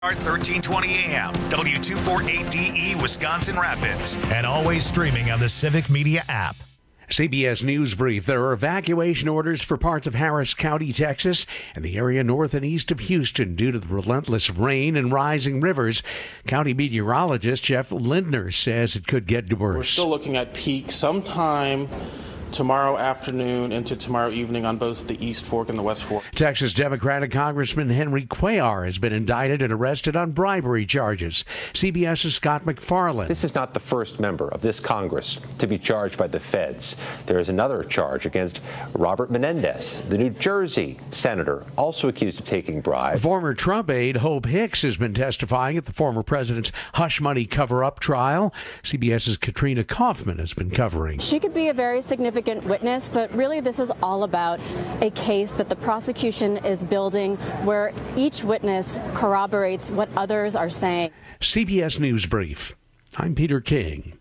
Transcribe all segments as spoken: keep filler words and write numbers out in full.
thirteen twenty A M, W two forty-eight D E, Wisconsin Rapids, and always streaming on the Civic Media app. C B S News Brief. There are evacuation orders for parts of Harris County, Texas, and the area north and east of Houston due to the relentless rain and rising rivers. County meteorologist Jeff Lindner says it could get worse. We're still looking at peak sometime tomorrow afternoon into tomorrow evening on both the East Fork and the West Fork. Texas Democratic Congressman Henry Cuellar has been indicted and arrested on bribery charges. CBS's Scott McFarland. This is not the first member of this Congress to be charged by the feds. There is another charge against Robert Menendez, the New Jersey senator, also accused of taking bribes. Former Trump aide Hope Hicks has been testifying at the former president's hush money cover-up trial. CBS's Katrina Kaufman has been covering. She could be a very significant witness, but really this is all about a case that the prosecution is building where each witness corroborates what others are saying. C B S News Brief. I'm Peter King.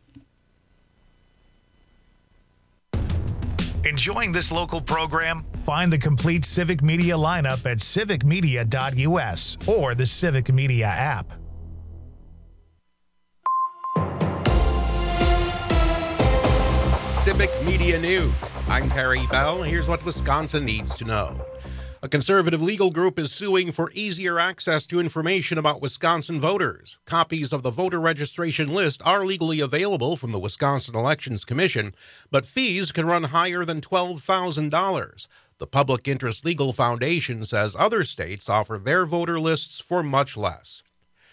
Enjoying this local program? Find the complete Civic Media lineup at civic media dot U S or the Civic Media app. Civic Media News. I'm Terry Bell. Here's what Wisconsin needs to know. A conservative legal group is suing for easier access to information about Wisconsin voters. Copies of the voter registration list are legally available from the Wisconsin Elections Commission, but fees can run higher than twelve thousand dollars. The Public Interest Legal Foundation says other states offer their voter lists for much less.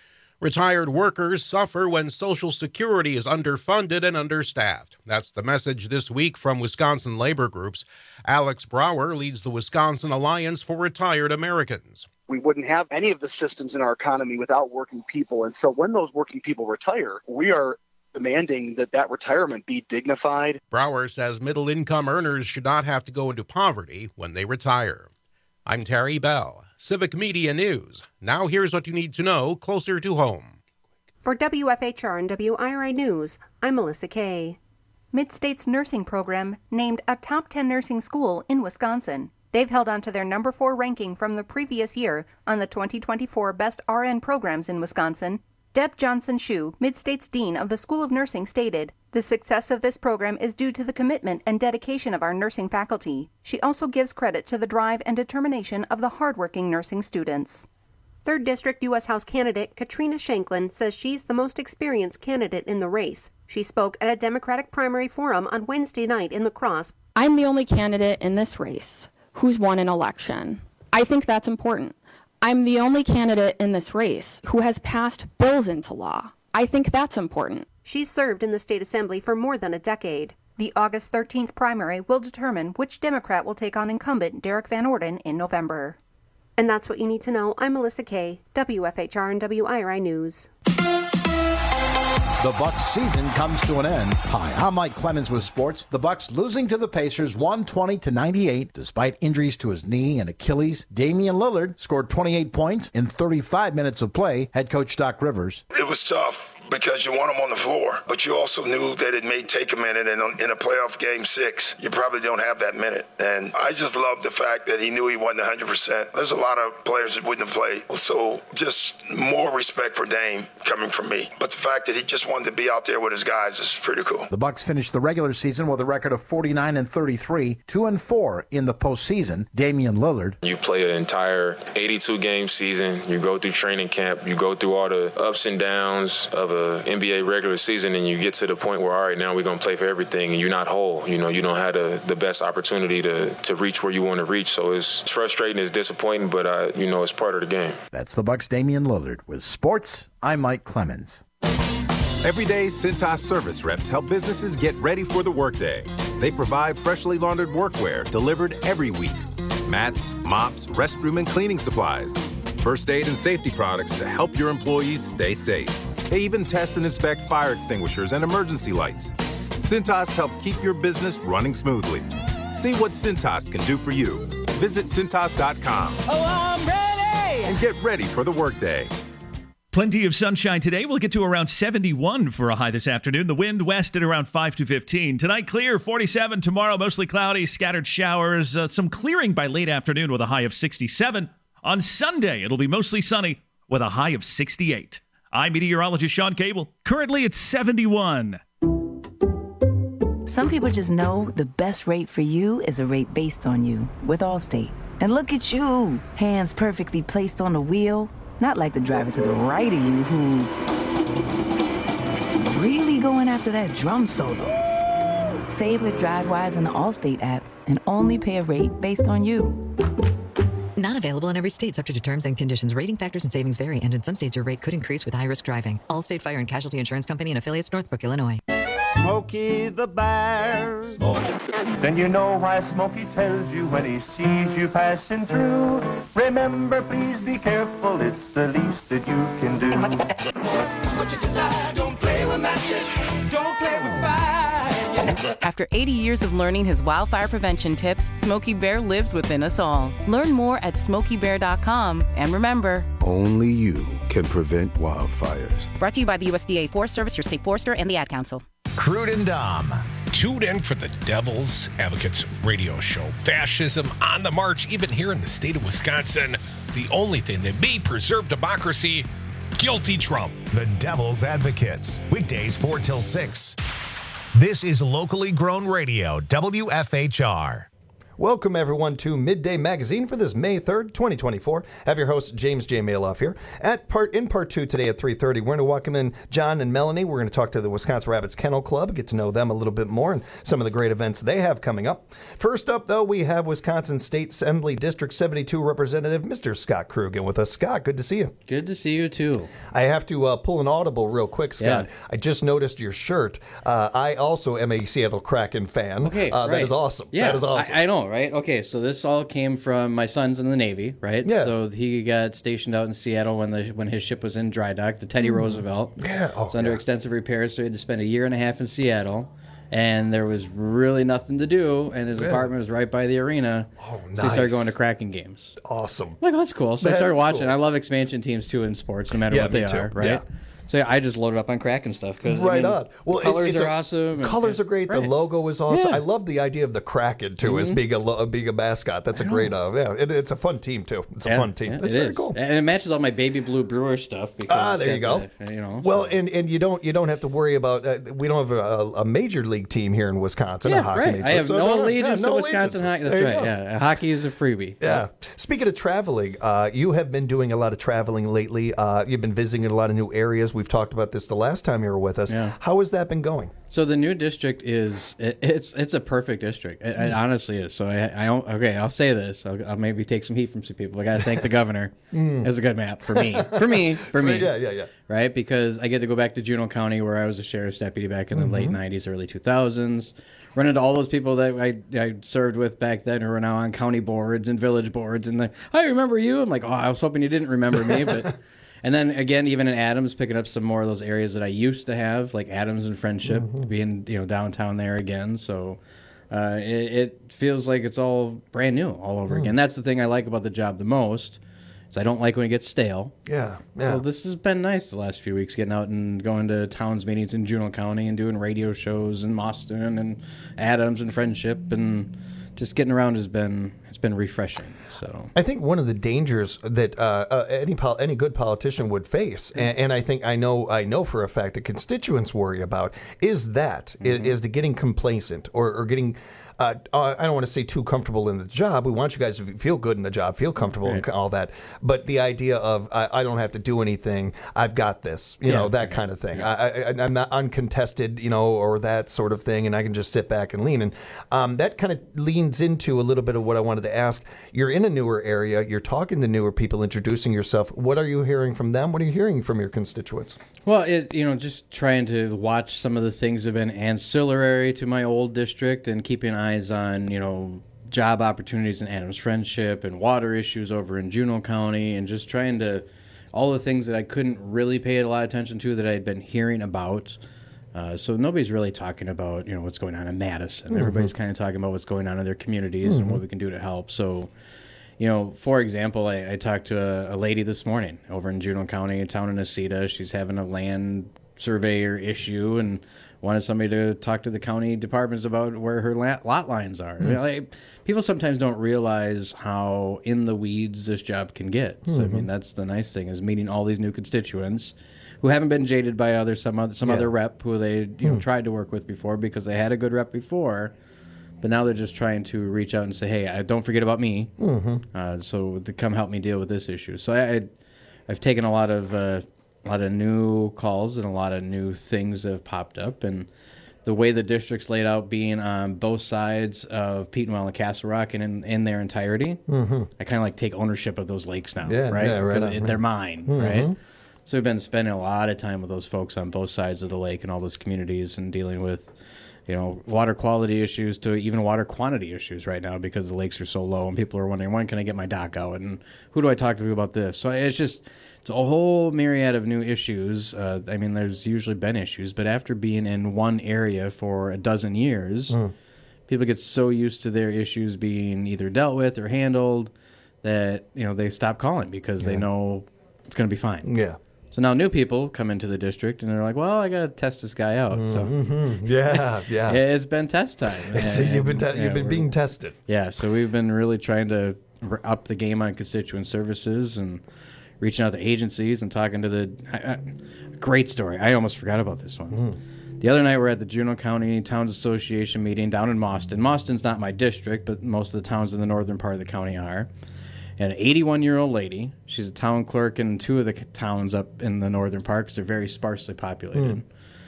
Retired workers suffer when Social Security is underfunded and understaffed. That's the message this week from Wisconsin labor groups. Alex Brower leads the Wisconsin Alliance for Retired Americans. We wouldn't have any of the systems in our economy without working people. And so when those working people retire, we are demanding that that retirement be dignified. Brower says middle-income earners should not have to go into poverty when they retire. I'm Terry Bell, Civic Media News. Now here's what you need to know closer to home. For W F H R and W I R I News, I'm Melissa Kay. Mid-State's nursing program named a top ten nursing school in Wisconsin. They've held on to their number four ranking from the previous year on the twenty twenty-four Best R N Programs in Wisconsin. Deb Johnson-Shue, Mid-State's Dean of the School of Nursing, stated, "The success of this program is due to the commitment and dedication of our nursing faculty." She also gives credit to the drive and determination of the hardworking nursing students. third District U S House candidate Katrina Shanklin says she's the most experienced candidate in the race. She spoke at a Democratic primary forum on Wednesday night in La Crosse. I'm the only candidate in this race who's won an election. I think that's important. I'm the only candidate in this race who has passed bills into law. I think that's important. She's served in the state assembly for more than a decade. The August thirteenth primary will determine which Democrat will take on incumbent Derek Van Orden in November. And that's what you need to know. I'm Melissa Kay, W F H R and W I R I News. The Bucs season comes to an end. Hi, I'm Mike Clemens with sports. The Bucs losing to the Pacers one twenty to ninety-eight. Despite injuries to his knee and Achilles, Damian Lillard scored twenty-eight points in thirty-five minutes of play. Head coach Doc Rivers. It was tough because you want him on the floor, but you also knew that it may take a minute, and in a playoff game six, you probably don't have that minute. And I just love the fact that he knew he wasn't one hundred percent. There's a lot of players that wouldn't have played, so just more respect for Dame coming from me. But the fact that he just wanted to be out there with his guys is pretty cool. The Bucs finished the regular season with a record of forty-nine and thirty-three, two and four in the postseason. Damian Lillard. You play an entire eighty-two game season. You go through training camp. You go through all the ups and downs of a N B A regular season, and you get to the point where, all right, now we're going to play for everything, and you're not whole. You know, you don't have the, the best opportunity to, to reach where you want to reach. So it's, it's frustrating, it's disappointing, but, uh, you know, it's part of the game. That's the Bucs' Damian Lillard. With sports, I'm Mike Clemens. Every day, Cintas service reps help businesses get ready for the workday. They provide freshly laundered workwear delivered every week. Mats, mops, restroom and cleaning supplies. First aid and safety products to help your employees stay safe. They even test and inspect fire extinguishers and emergency lights. Cintas helps keep your business running smoothly. See what Cintas can do for you. Visit Cintas dot com. Oh, I'm ready! And get ready for the workday. Plenty of sunshine today. We'll get to around seventy-one for a high this afternoon. The wind west at around five to fifteen. Tonight, clear, forty-seven. Tomorrow, mostly cloudy, scattered showers. Uh, some clearing by late afternoon with a high of sixty-seven. On Sunday, it'll be mostly sunny, with a high of sixty-eight. I'm meteorologist Sean Cable. Currently it's seventy-one. Some people just know the best rate for you is a rate based on you with Allstate. And look at you, hands perfectly placed on the wheel. Not like the driver to the right of you who's really going after that drum solo. Save with DriveWise in the Allstate app and only pay a rate based on you. Not available in every state, subject to terms and conditions. Rating factors and savings vary, and in some states your rate could increase with high-risk driving. Allstate Fire and Casualty Insurance Company and affiliates, Northbrook, Illinois. Smokey the Bear. Then you know why Smokey tells you when he sees you passing through. Remember, please be careful, it's the least that you can do. What you desire, don't play with matches, don't play with fire. After eighty years of learning his wildfire prevention tips, Smokey Bear lives within us all. Learn more at smokey bear dot com. And remember, only you can prevent wildfires. Brought to you by the U S D A Forest Service, your state forester, and the Ad Council. Crude and Dom. Tuned in for the Devil's Advocates radio show. Fascism on the march, even here in the state of Wisconsin. The only thing that may preserve democracy, guilty Trump. The Devil's Advocates. Weekdays four till six. This is locally grown radio, W F H R. Welcome, everyone, to Midday Magazine for this May third, twenty twenty-four. I have your host, James J. Maloff here. At part In part two today at three thirty, we're going to welcome in John and Melanie. We're going to talk to the Wisconsin Rabbits Kennel Club, get to know them a little bit more and some of the great events they have coming up. First up, though, we have Wisconsin State Assembly District seventy-two Representative Mister Scott Krug with us. Scott, good to see you. Good to see you, too. I have to uh, pull an audible real quick, Scott. Yeah. I just noticed your shirt. Uh, I also am a Seattle Kraken fan. Okay, uh, right. That is awesome. Yeah, that is awesome. I, I know, right? Okay, so this all came from my son's in the Navy, right? Yeah. So he got stationed out in Seattle when the when his ship was in dry dock, the Teddy Mm. Roosevelt. Yeah. Oh, it was under yeah. extensive repairs, so he had to spend a year and a half in Seattle. And there was really nothing to do, and his Yeah. apartment was right by the arena. Oh, So he started nice. going to Kraken games. Awesome. Like, oh, that's cool. So I That started is watching. cool. I love expansion teams, too, in sports, no matter Yeah, what me they too. are, right? Yeah. So I just loaded up on Kraken stuff. Cause, Right I mean, on. Well, the colors it's, it's are a, awesome. Colors are great. Right. The logo is awesome. Yeah. I love the idea of the Kraken too, as Mhm. being a lo- being a mascot. That's a great. Uh, yeah, it, it's a fun team too. It's a Yeah, fun team. yeah, That's it very is. cool. And it matches all my baby blue Brewer stuff. Because Ah, it's there you got go. the- you know. Well, so. and, and you don't you don't have to worry about. Uh, we don't have a, a major league team here in Wisconsin. Yeah, a hockey right. major. I have So no don't- allegiance yeah, to no Wisconsin hockey. allegiances. That's There you right. go. Yeah, hockey is a freebie. Yeah. Speaking of traveling, uh, you have been doing a lot of traveling lately. Uh, you've been visiting a lot of new areas. We've talked about this the last time you were with us. Yeah. How has that been going? So the new district is it, it's it's a perfect district. It, it honestly is. So I, I don't- okay, I'll say this. I'll, I'll maybe take some heat from some people. I got to thank the governor. Mm. It's a good map for me. For me. For me. Yeah, yeah, yeah. Right, because I get to go back to Juneau County where I was a sheriff's deputy back in the Mhm. late nineties, early two thousands. Run into all those people that I, I served with back then who are now on county boards and village boards, and they, I remember you. I'm like, oh, I was hoping you didn't remember me, but. And then again, even in Adams, picking up some more of those areas that I used to have, like Adams and Friendship, being you know downtown there again. So uh, it, it feels like it's all brand new all over Mm. again. That's the thing I like about the job the most. Is I don't like when it gets stale. Yeah, yeah. So this has been nice the last few weeks, getting out and going to towns meetings in Juneau County and doing radio shows in Boston and Adams and Friendship, and just getting around has been it's been refreshing. So I think one of the dangers that uh, uh, any pol- any good politician would face, and, and I think I know I know for a fact that constituents worry about, is that Mm-hmm. is, is the getting complacent or, or getting. Uh, uh, I don't want to say too comfortable in the job. We want you guys to feel good in the job, feel comfortable Right. and all that. But the idea of I, I don't have to do anything, I've got this, you Yeah, know, that kind of thing. I, I, I'm not uncontested, you know, or that sort of thing, and I can just sit back and lean. And um, that kind of leans into a little bit of what I wanted to ask. You're in a newer area. You're talking to newer people, introducing yourself. What are you hearing from them? What are you hearing from your constituents? Well, it you know, just trying to watch some of the things that have been ancillary to my old district and keeping eyes on, you know, job opportunities in Adams Friendship and water issues over in Juneau County, and just trying to all the things that I couldn't really pay a lot of attention to that I had been hearing about. Uh, so nobody's really talking about, you know, what's going on in Madison. Mhm. Everybody's kind of talking about what's going on in their communities and what Mhm. we can do to help. So, you know, for example, I, I talked to a, a lady this morning over in Juneau County, a town in Aceta. She's having a land surveyor issue and wanted somebody to talk to the county departments about where her lot, lot lines are. Mm. You know, like, people sometimes don't realize how in the weeds this job can get. So I Mhm. mean, that's the nice thing, is meeting all these new constituents who haven't been jaded by other some other some Yeah. other rep who they you know Hmm. tried to work with before because they had a good rep before, but now they're just trying to reach out and say, hey, I, don't forget about me. Mhm. Uh, so to come help me deal with this issue. So I, I I've taken a lot of uh, a lot of new calls and a lot of new things have popped up, and the way the district's laid out, being on both sides of Petenwell and Castle Rock and in, in their entirety, Mhm. I kind of like take ownership of those lakes now, Yeah, right? yeah, right Because on, it- right. they're mine, Mhm. right? So we've been spending a lot of time with those folks on both sides of the lake and all those communities and dealing with, you know, water quality issues to even water quantity issues right now because the lakes are so low and people are wondering, when can I get my dock out and who do I talk to about this? So it's just, it's a whole myriad of new issues. Uh, I mean, there's usually been issues, but after being in one area for a dozen years, Mm. people get so used to their issues being either dealt with or handled that, you know, they stop calling because they Yeah. know it's going to be fine. Yeah. So now new people come into the district and they're like, well, I got to test this guy out. So Mhm. Yeah, yeah. it's been test time. It's- And- you've been te- yeah, you've been we're- being tested. Yeah, so we've been really trying to r- up the game on constituent services and reaching out to agencies and talking to the I, I, great story. I almost forgot about this one. Mm. The other night we're at the Juneau County Towns Association meeting down in Mauston. Mauston's not my district, but most of the towns in the northern part of the county are. And an eighty-one-year-old lady, she's a town clerk in two of the c- towns up in the northern part because they're very sparsely populated. Mm.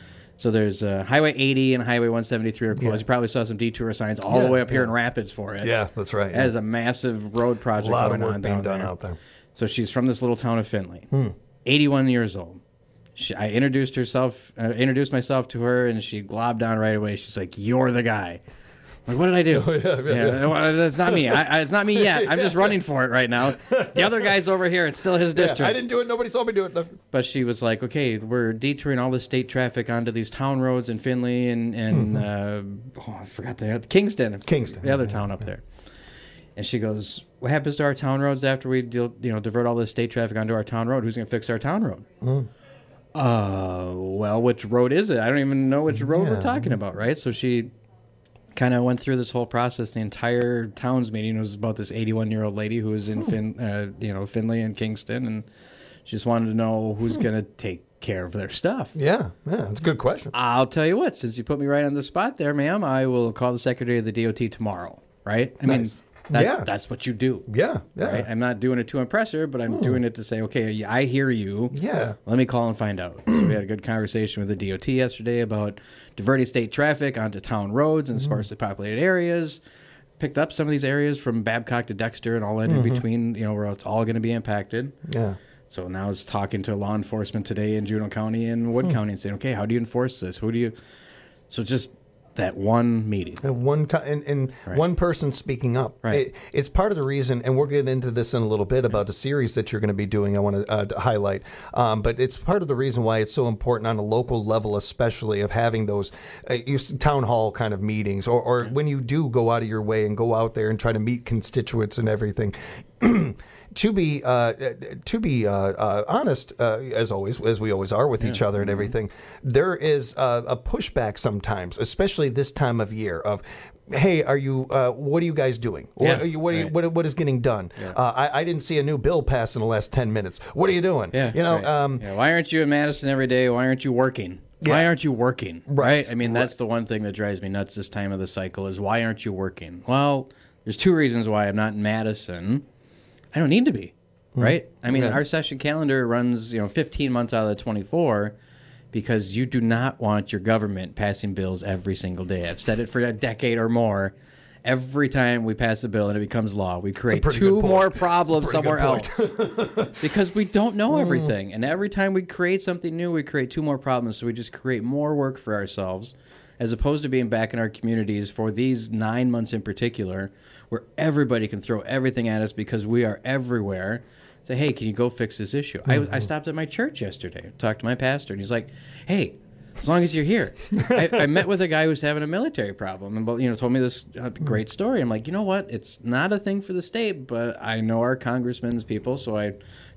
So there's uh, Highway eighty and Highway one seventy-three are closed. Yeah. You probably saw some detour signs all Yeah, the way up here yeah. in Rapids for it. Yeah, that's right, That yeah. is a massive road project A lot of going work on being down done there. out there. So she's from this little town of Findlay. Hmm. eighty-one years old. She, I introduced herself, uh, introduced myself to her, and she globbed on right away. She's like, "You're the guy." I'm like, what did I do? Oh, yeah, yeah, yeah. well, that's not me. I, I, it's not me yet. I'm just running for it right now. The other guy's over here. It's still his Yeah, district. I didn't do it. Nobody saw me do it. But she was like, okay, we're detouring all the state traffic onto these town roads in Findlay and, and uh, oh, I forgot the Kingston. Kingston. The other town up there. And she goes, what happens to our town roads after we deal, you know, divert all this state traffic onto our town road? Who's going to fix our town road? Mm. Uh, well, which road is it? I don't even know which road Yeah. we're talking about, right? So she kind of went through this whole process. The entire town's meeting was about this eighty-one-year-old lady who was in fin, uh, you know, Findlay and Kingston, and she just wanted to know who's going to take care of their stuff. Yeah, yeah, that's a good question. I'll tell you what, since you put me right on the spot there, ma'am, I will call the secretary of the D O T tomorrow, right? I Nice. mean, that, Yeah. that's what you do. Yeah, yeah. Right? I'm not doing it to impress her, but I'm Hmm. doing it to say, okay, I hear you. Yeah. Let me call and find out. So we had a good conversation with the D O T yesterday about diverting state traffic onto town roads and Mhm. sparsely populated areas. Picked up some of these areas from Babcock to Dexter and all in Mhm. between, you know, where it's all going to be impacted. Yeah. So now it's talking to law enforcement today in Juneau County and Wood Hmm. County and saying, okay, how do you enforce this? Who do you? So just that one meeting. And one co- and, and Right. one person speaking up. Right. It, it's part of the reason, and we'll get into this in a little bit about a series that you're going to be doing. I want to, uh, to highlight, um, but it's part of the reason why it's so important on a local level, especially of having those uh, you s- town hall kind of meetings, or, or when you do go out of your way and go out there and try to meet constituents and everything. To be uh, to be uh, uh, honest, uh, as always, as we always are with each other and everything, there is uh, a pushback sometimes, especially this time of year. Of, hey, are you? Uh, what are you guys doing? Yeah, what, are you, what, are you, right. what, what is getting done? Yeah. Uh, I, I didn't see a new bill pass in the last ten minutes. What are you doing? Yeah, you know. right. Um, yeah, why aren't you in Madison every day? Why aren't you working? Why Yeah. aren't you working? Right, I mean, that's the one thing that drives me nuts this time of the cycle is why aren't you working? Well, there's two reasons why I'm not in Madison. I don't need to be, Hmm. right? I mean, Okay. our session calendar runs, you know, fifteen months out of the twenty-four because you do not want your government passing bills every single day. I've said it for a decade or more. Every time we pass a bill and it becomes law, we create pretty two good point. more It's a problems pretty somewhere good else because we don't know everything. And every time we create something new, we create two more problems. So we just create more work for ourselves as opposed to being back in our communities for these nine months in particular where everybody can throw everything at us because we are everywhere. Say, hey, can you go fix this issue? Mm-hmm. I, I stopped at my church yesterday, talked to my pastor, and he's like, hey, as long as you're here. I, I met with a guy who's having a military problem and, you know, told me this uh, great story. I'm like, you know what? It's not a thing for the state, but I know our congressman's people, so I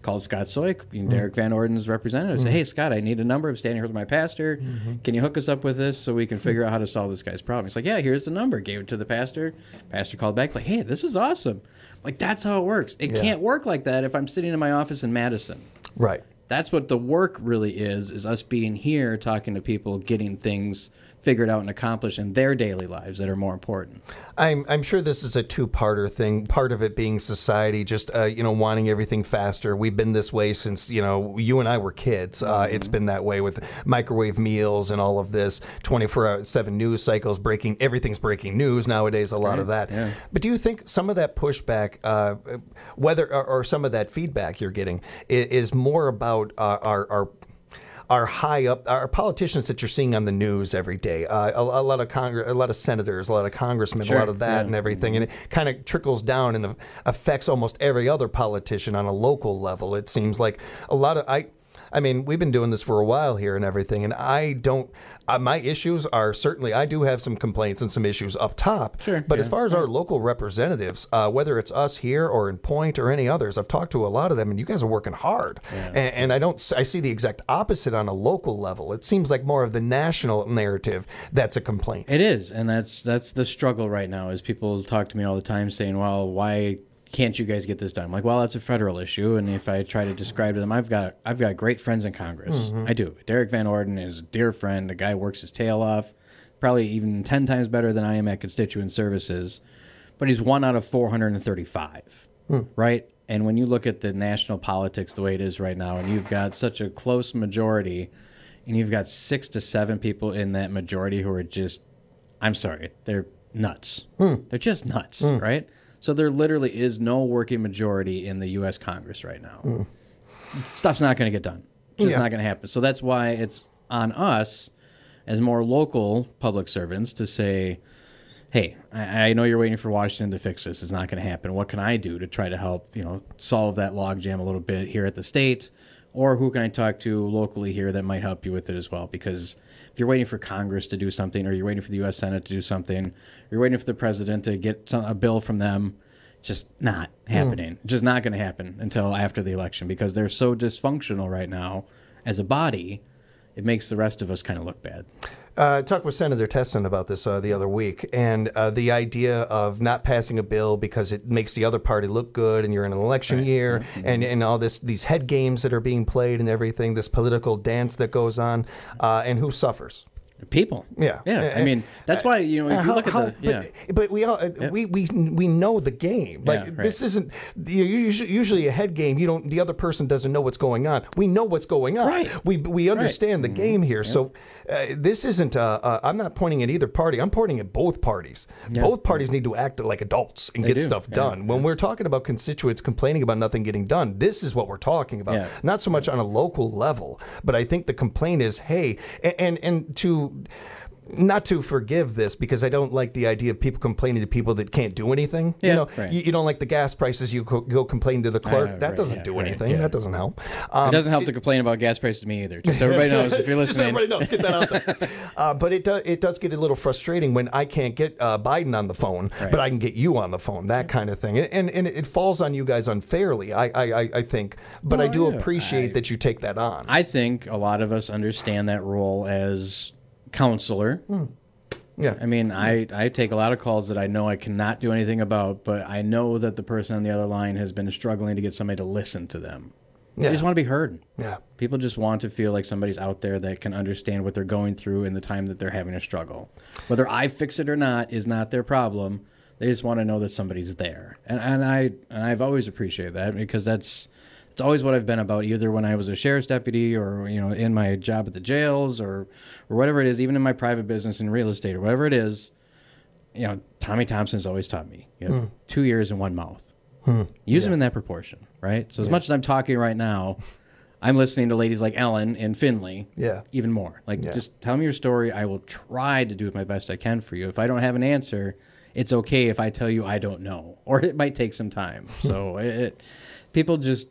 called Scott Soik, Derek Van Orden's representative. I said, hey, Scott, I need a number. I'm standing here with my pastor. Mm-hmm. Can you hook us up with this so we can figure out how to solve this guy's problem? He's like, yeah, here's the number. Gave it to the pastor. Pastor called back like, hey, this is awesome. Like, that's how it works. It Yeah. can't work like that if I'm sitting in my office in Madison. Right. That's what the work really is, is us being here, talking to people, getting things figured out and accomplished in their daily lives that are more important. I'm I'm sure this is a two-parter thing. Part of it being society, just uh, you know, wanting everything faster. We've been this way since you know you and I were kids. Uh, Mm-hmm. It's been that way with microwave meals and all of this twenty-four seven news cycles. Breaking everything's breaking news nowadays. A lot Right, of that. yeah. But do you think some of that pushback, uh, whether or, or some of that feedback you're getting, is, is more about uh, our our Our high up, our politicians that you're seeing on the news every day, uh, a, a lot of Congress, a lot of senators, a lot of congressmen, Sure, a lot of that yeah. and everything, and it kind of trickles down and affects almost every other politician on a local level. It seems like a lot of I. I mean, we've been doing this for a while here and everything, and I don't. Uh, my issues are certainly, I do have some complaints and some issues up top. Sure. But yeah. as far as our local representatives, uh, whether it's us here or in Point or any others, I've talked to a lot of them, and you guys are working hard. Yeah. And, and I don't. s- I see the exact opposite on a local level. It seems like more of the national narrative that's a complaint. It is, and that's that's the struggle right now. Is people talk to me all the time saying, "Well, why can't you guys get this done?" I'm like, well, that's a federal issue, and if I try to describe to them, I've got I've got great friends in Congress. Mhm. I do. Derek Van Orden is a dear friend. The guy works his tail off, probably even ten times better than I am at constituent services, but he's one out of four hundred thirty-five, Hmm. right? And when you look at the national politics the way it is right now, and you've got such a close majority, and you've got six to seven people in that majority who are just, I'm sorry, they're nuts. Hmm. They're just nuts, Hmm. right? So there literally is no working majority in the U S Congress right now. Hmm. Stuff's not going to get done. It's just Yeah. not going to happen. So that's why it's on us as more local public servants to say, hey, I, I know you're waiting for Washington to fix this. It's not going to happen. What can I do to try to help, you know, solve that logjam a little bit here at the state? Or who can I talk to locally here that might help you with it as well? Because if you're waiting for Congress to do something, or you're waiting for the U S Senate to do something, or you're waiting for the president to get some, a bill from them, just not happening. Just not going to happen until after the election, because they're so dysfunctional right now as a body. It makes the rest of us kind of look bad. Uh, I talked with Senator Tesson about this uh, the other week, and uh, the idea of not passing a bill because it makes the other party look good, and you're in an election Right. year, Mm-hmm. and, and all this these head games that are being played and everything, this political dance that goes on, uh, and who suffers? People. Yeah. Yeah. I mean, that's why, you know, if you How- look at how- the, yeah. but, but we all uh, we, we we know the game. Like Yeah, right. this isn't you- usually, usually a head game. You don't. The other person doesn't know what's going on. We know what's going on. Right. We we understand the game here. So uh, this isn't. Uh, uh, I'm not pointing at either party. I'm pointing at both parties. Yeah. Both parties need to act like adults and They get do, stuff yeah. done. When we're talking about constituents complaining about nothing getting done, this is what we're talking about. Yeah. Not so much on a local level, but I think the complaint is, hey, and and, and to. Not to forgive this, because I don't like the idea of people complaining to people that can't do anything. Yeah, you know, right. you, you don't like the gas prices. You go, go complain to the clerk. Uh, that right, doesn't yeah, do right, anything. yeah. That doesn't help. Um, It doesn't help to complain about gas prices to me either. Just so everybody knows, if you're listening. Just so everybody knows, get that out there. uh, but it does it does get a little frustrating when I can't get uh, Biden on the phone, Right. but I can get you on the phone. That kind of thing, and and it falls on you guys unfairly. I I, I- I think, but I Well, do yeah, appreciate I- that you take that on. I think a lot of us understand that role as counselor. Yeah. I mean, I, I take a lot of calls that I know I cannot do anything about, but I know that the person on the other line has been struggling to get somebody to listen to them. Yeah. They just want to be heard. Yeah. People just want to feel like somebody's out there that can understand what they're going through in the time that they're having a struggle. Whether I fix it or not is not their problem. They just want to know that somebody's there. And and I and I've always appreciated that, because that's it's always what I've been about, either when I was a sheriff's deputy, or, you know, in my job at the jails, or or whatever it is, even in my private business in real estate or whatever it is. You know, Tommy Thompson's always taught me, you know, Hmm. two ears and one mouth. Hmm. Use Yeah. them in that proportion, right? So as Yeah. much as I'm talking right now, I'm listening to ladies like Ellen and Finley. Yeah. Even more. Like, Yeah. just tell me your story. I will try to do it my best I can for you. If I don't have an answer, it's okay if I tell you I don't know, or it might take some time. So it, it, people just,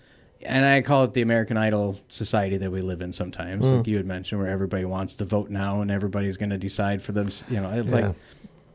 and I call it the American Idol society that we live in sometimes, Mm. like you had mentioned, where everybody wants to vote now and everybody's going to decide for them. You know, it's Yeah. like,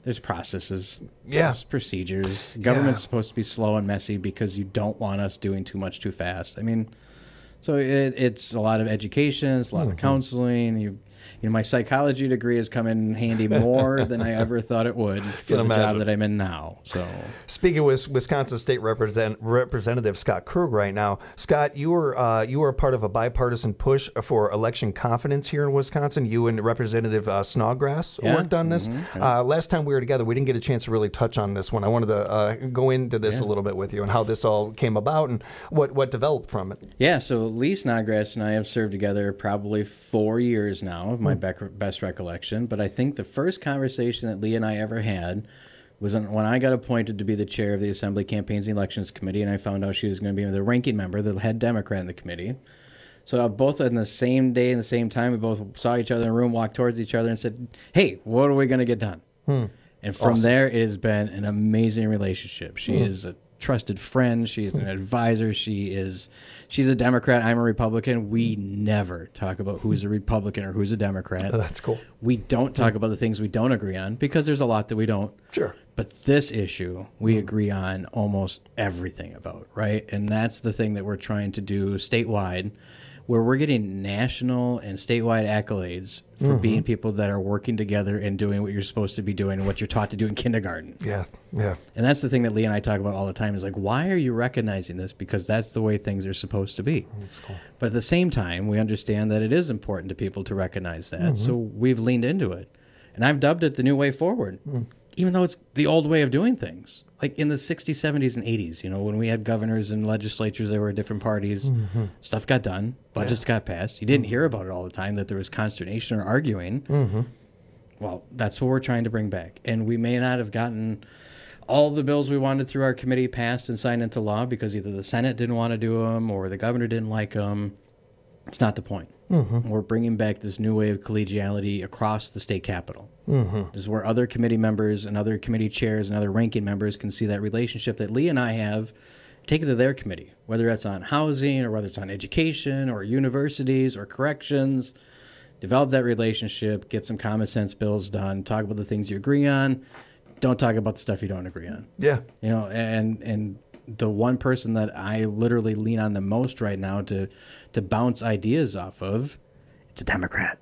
there's processes, yeah, there's procedures. Government's Yeah. supposed to be slow and messy because you don't want us doing too much too fast. I mean, so it, it's a lot of education, it's a lot Mm-hmm. of counseling. You, you know, my psychology degree has come in handy more than I ever thought it would for Can the job imagine. that I'm in now. So, Speaking with Wisconsin State Represent, Representative Scott Krug right now, Scott, you were uh, you were a part of a bipartisan push for election confidence here in Wisconsin. You and Representative uh, Snodgrass Yeah. worked on this. Mhm. Yeah. Uh, last time we were together, we didn't get a chance to really touch on this one. I wanted to uh, go into this Yeah. a little bit with you and how this all came about and what, what developed from it. yeah, so Lee Snodgrass and I have served together probably four years now, of my Hmm. bec- best recollection. But I think the first conversation that Lee and I ever had was on- when I got appointed to be the chair of the Assembly Campaigns and Elections Committee, and I found out she was going to be the ranking member, the head Democrat in the committee. So uh, both on the same day and the same time, we both saw each other in the room, walked towards each other, and said, "Hey, what are we going to get done?" Hmm. And from Awesome. there, it has been an amazing relationship. She Hmm. is a trusted friend. She is an advisor. She is, she's a Democrat. I'm a Republican. We never talk about who's a Republican or who's a Democrat. That's cool. We don't talk about the things we don't agree on because there's a lot that we don't. Sure. But this issue, we agree on almost everything about, right? And that's the thing that we're trying to do statewide, where we're getting national and statewide accolades for Mhm. being people that are working together and doing what you're supposed to be doing and what you're taught to do in kindergarten. Yeah, yeah. And that's the thing that Lee and I talk about all the time is like, why are you recognizing this? Because that's the way things are supposed to be. That's cool. But at the same time, we understand that it is important to people to recognize that. Mhm. So we've leaned into it. And I've dubbed it the new way forward, Mm. even though it's the old way of doing things. Like in the sixties, seventies, and eighties, you know, when we had governors and legislatures that were different parties, Mhm. stuff got done, budgets got passed. You didn't hear about it all the time, that there was consternation or arguing. Mhm. Well, that's what we're trying to bring back. And we may not have gotten all the bills we wanted through our committee passed and signed into law because either the Senate didn't want to do them or the governor didn't like them. It's not the point. Mhm. We're bringing back this new way of collegiality across the state capitol. Mhm. This is where other committee members and other committee chairs and other ranking members can see that relationship that Lee and I have, take it to their committee, whether it's on housing or whether it's on education or universities or corrections. Develop that relationship, get some common sense bills done, talk about the things you agree on. Don't talk about the stuff you don't agree on. Yeah. You know, and and the one person that I literally lean on the most right now to to bounce ideas off of, it's a Democrat.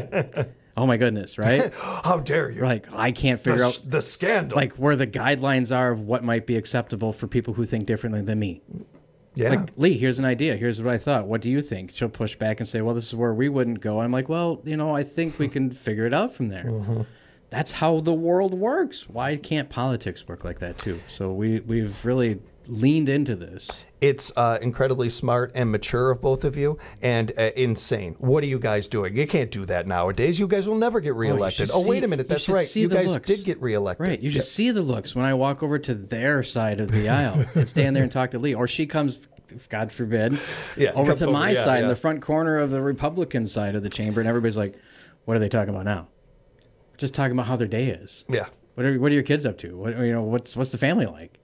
Oh my goodness, right? How dare you? Like I can't figure The out sh- the scandal. like where the guidelines are of what might be acceptable for people who think differently than me. Yeah. Like, Lee, here's an idea. Here's what I thought. What do you think? She'll push back and say, well, this is where we wouldn't go. I'm like, well, you know, I think we can figure it out from there. Mhm. That's how the world works. Why can't politics work like that too? So we, we've really leaned into this. It's uh, incredibly smart and mature of both of you, and uh, insane. What are you guys doing? You can't do that nowadays. You guys will never get reelected. should Oh, wait see- a minute. you That's should right. see You the guys looks. did get reelected. Right. You should Yeah. see the looks when I walk over to their side of the aisle and stand there and talk to Lee, or she comes, God forbid, Yeah, over comes to over, my yeah, side in yeah. the front corner of the Republican side of the chamber, and everybody's like, "What are they talking about now?" Just talking about how their day is. Yeah. What are What are your kids up to? What you know? What's What's the family like?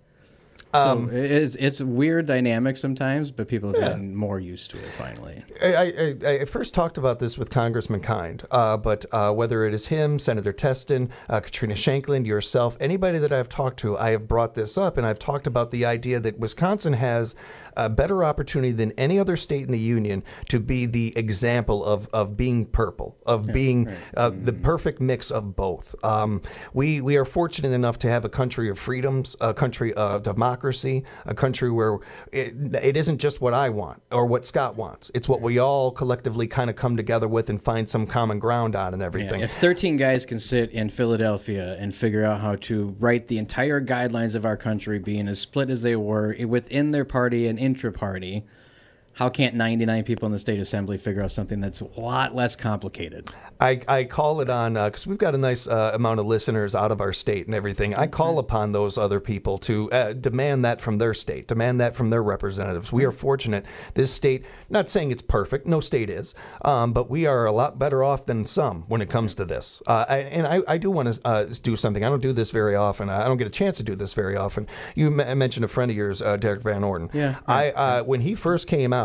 Um, so it's it's a weird dynamic sometimes, but people have gotten more used to it finally. I, I, I first talked about this with Congressman Kind, uh, but uh, whether it is him, Senator Teston, uh, Katrina Shankland, yourself, anybody that I've talked to, I have brought this up, and I've talked about the idea that Wisconsin has a better opportunity than any other state in the union to be the example of, of being purple, of Yeah, being right. uh, the perfect mix of both. Um, we we are fortunate enough to have a country of freedoms, a country of democracy, a country where it, it isn't just what I want or what Scott wants. It's what we all collectively kind of come together with and find some common ground on and everything. Yeah, if thirteen guys can sit in Philadelphia and figure out how to write the entire guidelines of our country, being as split as they were within their party and intra-party, how can't ninety-nine people in the state assembly figure out something that's a lot less complicated? I, I call it on, because we've got a nice uh, amount of listeners out of our state and everything. I call upon those other people to uh, demand that from their state, demand that from their representatives. We are fortunate. This state, not saying it's perfect, no state is, um, but we are a lot better off than some when it comes to this. Uh, I, and I, I do want to uh, do something. I don't do this very often. I don't get a chance to do this very often. You m- mentioned a friend of yours, uh, Derek Van Orden. Yeah. I uh, when he first came out,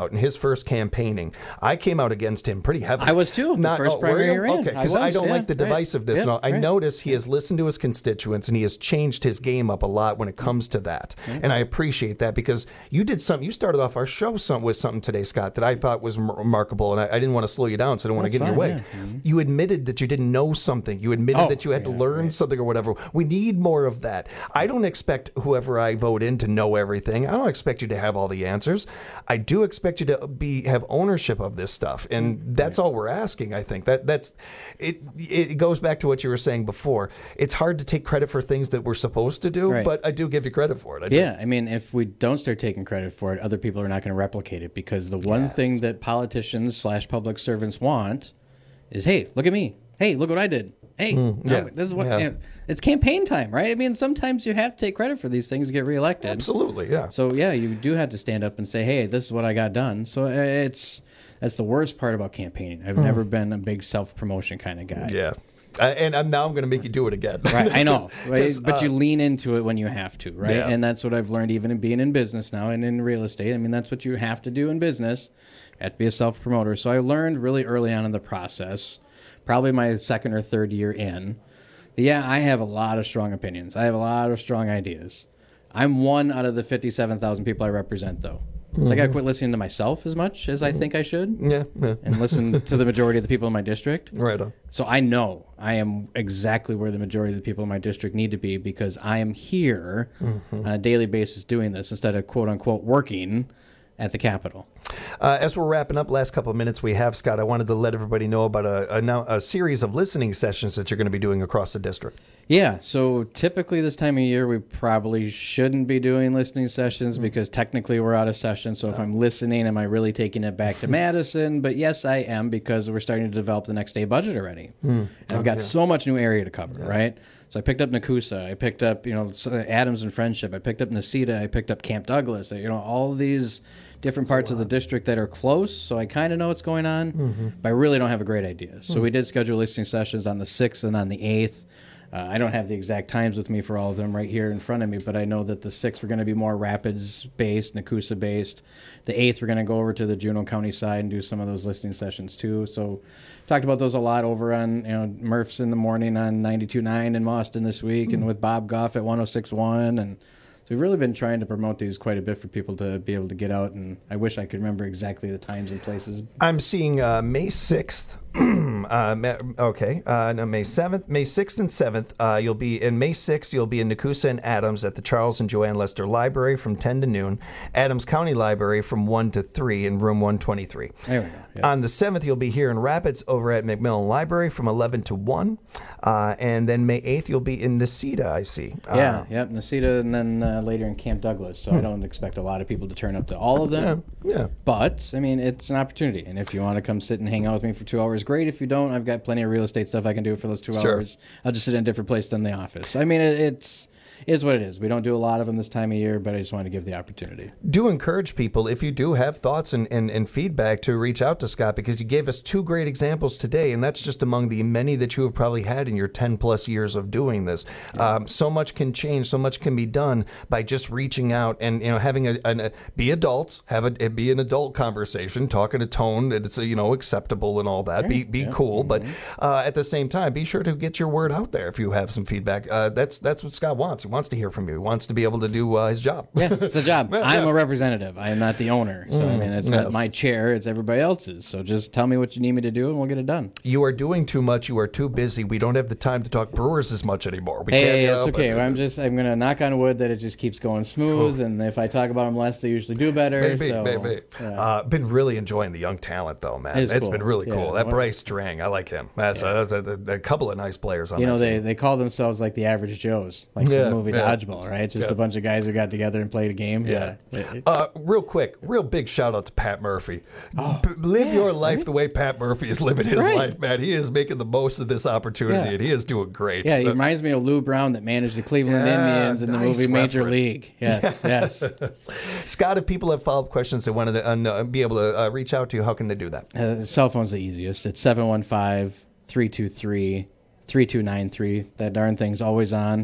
out in his first campaigning, I came out against him pretty heavily. I was too. The Not, first oh, were primary you? he ran. Okay, I because I, was, don't yeah, like the right. divisiveness. Yep, and all. I right. notice he has listened to his constituents and he has changed his game up a lot when it comes to that. And I appreciate that because you did something. You started off our show some, with something today, Scott, that I thought was m- remarkable, and I, I didn't want to slow you down, so I don't want to That's get in your fine, way. yeah. Mhm. You admitted that you didn't know something. You admitted Oh, that you had to yeah, learn something or whatever. We need more of that. I don't expect whoever I vote in to know everything. I don't expect you to have all the answers. I do expect you to be have ownership of this stuff, and that's all we're asking. I think that that's it. It goes back to what you were saying before. It's hard to take credit for things that we're supposed to do, Right. but I do give you credit for it. I do. Yeah, I mean, if we don't start taking credit for it, other people are not going to replicate it because the one thing that politicians slash public servants want is, hey, look at me. Hey, look what I did. Hey, Mm, no, yeah, this is what yeah. you know, it's campaign time, right? I mean, sometimes you have to take credit for these things to get reelected. Absolutely, yeah. So yeah, you do have to stand up and say, hey, this is what I got done. So uh, it's that's the worst part about campaigning. I've Mm. never been a big self promotion kind of guy. Yeah. Uh, and I'm, now I'm going to make you do it again. Right, I know, right? 'Cause, but uh, you lean into it when you have to, right? Yeah. And that's what I've learned even in being in business now and in real estate. I mean, that's what you have to do in business. You have to be a self-promoter. So I learned really early on in the process, probably my second or third year in, that yeah, I have a lot of strong opinions. I have a lot of strong ideas. I'm one out of the fifty-seven thousand people I represent, though. So I got to Mhm. quit listening to myself as much as I think I should. Yeah, yeah. And listen to the majority of the people in my district. Right on. So I know I am exactly where the majority of the people in my district need to be because I am here Mhm. on a daily basis doing this instead of quote unquote working at the Capitol. Uh, as we're wrapping up, last couple of minutes we have, Scott, I wanted to let everybody know about a, a, now, a series of listening sessions that you're going to be doing across the district. Yeah, so typically this time of year we probably shouldn't be doing listening sessions because technically we're out of session. So if I'm listening, am I really taking it back to Madison? But yes, I am because we're starting to develop the next day budget already. Mm. And I've got so much new area to cover, right? So I picked up Nakusa, I picked up, you know, Adams and Friendship, I picked up Nacita, I picked up Camp Douglas, you know, all these different parts of the district that are close, so I kind of know what's going on, Mhm. but I really don't have a great idea. So Mm. we did schedule listening sessions on the sixth and on the eighth. Uh, I don't have the exact times with me for all of them right here in front of me, but I know that the sixth we're going to be more Rapids-based, Nakusa-based. The eighth we're going to go over to the Juneau County side and do some of those listening sessions too. So talked about those a lot over on you know Murph's in the morning on ninety-two point nine in Boston this week, Mm. and with Bob Goff at one oh six point one, and so we've really been trying to promote these quite a bit for people to be able to get out. And I wish I could remember exactly the times and places. I'm seeing uh, May sixth. uh, Ma- okay, uh, no, May seventh, May sixth and seventh. Uh, you'll be in May sixth. You'll be in Nakusa and Adams at the Charles and Joanne Lester Library from ten to noon. Adams County Library from one to three in room one twenty-three. There we go. On the seventh, you'll be here in Rapids over at McMillan Library from eleven to one. Uh, and then May eighth, you'll be in Nacita, I see. Yeah, Uh, yep, Nacita, and then uh, later in Camp Douglas. So I don't expect a lot of people to turn up to all of them. Yeah, yeah. But, I mean, it's an opportunity. And if you want to come sit and hang out with me for two hours, great. If you don't, I've got plenty of real estate stuff I can do for those two Sure. hours. I'll just sit in a different place than the office. I mean, it, it's... is what it is. We don't do a lot of them this time of year, but I just want to give the opportunity. Do encourage people, if you do have thoughts and, and, and feedback, to reach out to Scott, because you gave us two great examples today, and that's just among the many that you have probably had in your ten plus years of doing this. Um, so much can change, so much can be done by just reaching out and you know having a, an, a be adults, have a be an adult conversation, talk in a tone that's you know acceptable and all that. Sure. Be be Yeah. cool, but uh, at the same time, be sure to get your word out there if you have some feedback. Uh, that's that's what Scott wants. He wants to hear from you. He wants to be able to do uh, his job. Yeah, it's a job. Yeah, I'm yeah. a representative. I am not the owner. So, I Mm, mean, it's yes. not my chair. It's everybody else's. So just tell me what you need me to do, and we'll get it done. You are doing too much. You are too busy. We don't have the time to talk Brewers as much anymore. We Hey, can't, you it's know, okay. but- I'm just I'm gonna knock on wood that it just keeps going smooth, and if I talk about them less, they usually do better. Maybe, so, maybe. yeah. Uh, been really enjoying the young talent, though, man. It is It's cool. been really Yeah. cool. That What- Bryce Strang, I like him. That's, a, that's a, a couple of nice players on You know, that they, team. they call themselves like the average Joes, like Yeah, the movie yeah. Dodgeball, right? Just Yeah. a bunch of guys who got together and played a game. Yeah. It- it- Uh, real quick, real big shout out to Pat Murphy. Oh, B- live your life the way Pat Murphy is living his Right. life, man. He is making the most of this opportunity, Yeah. and he is doing great. Yeah, he Uh, reminds me of Lou Brown that managed the Cleveland Yeah, Indians in the nice movie Major reference. League. Yes, yes. Scott, if people have follow-up questions they wanted to uh, know- be able to uh, reach out to you, how can they do that? Uh, the cell phone's the easiest. It's seven one five, three two three, three two nine three. That darn thing's always on.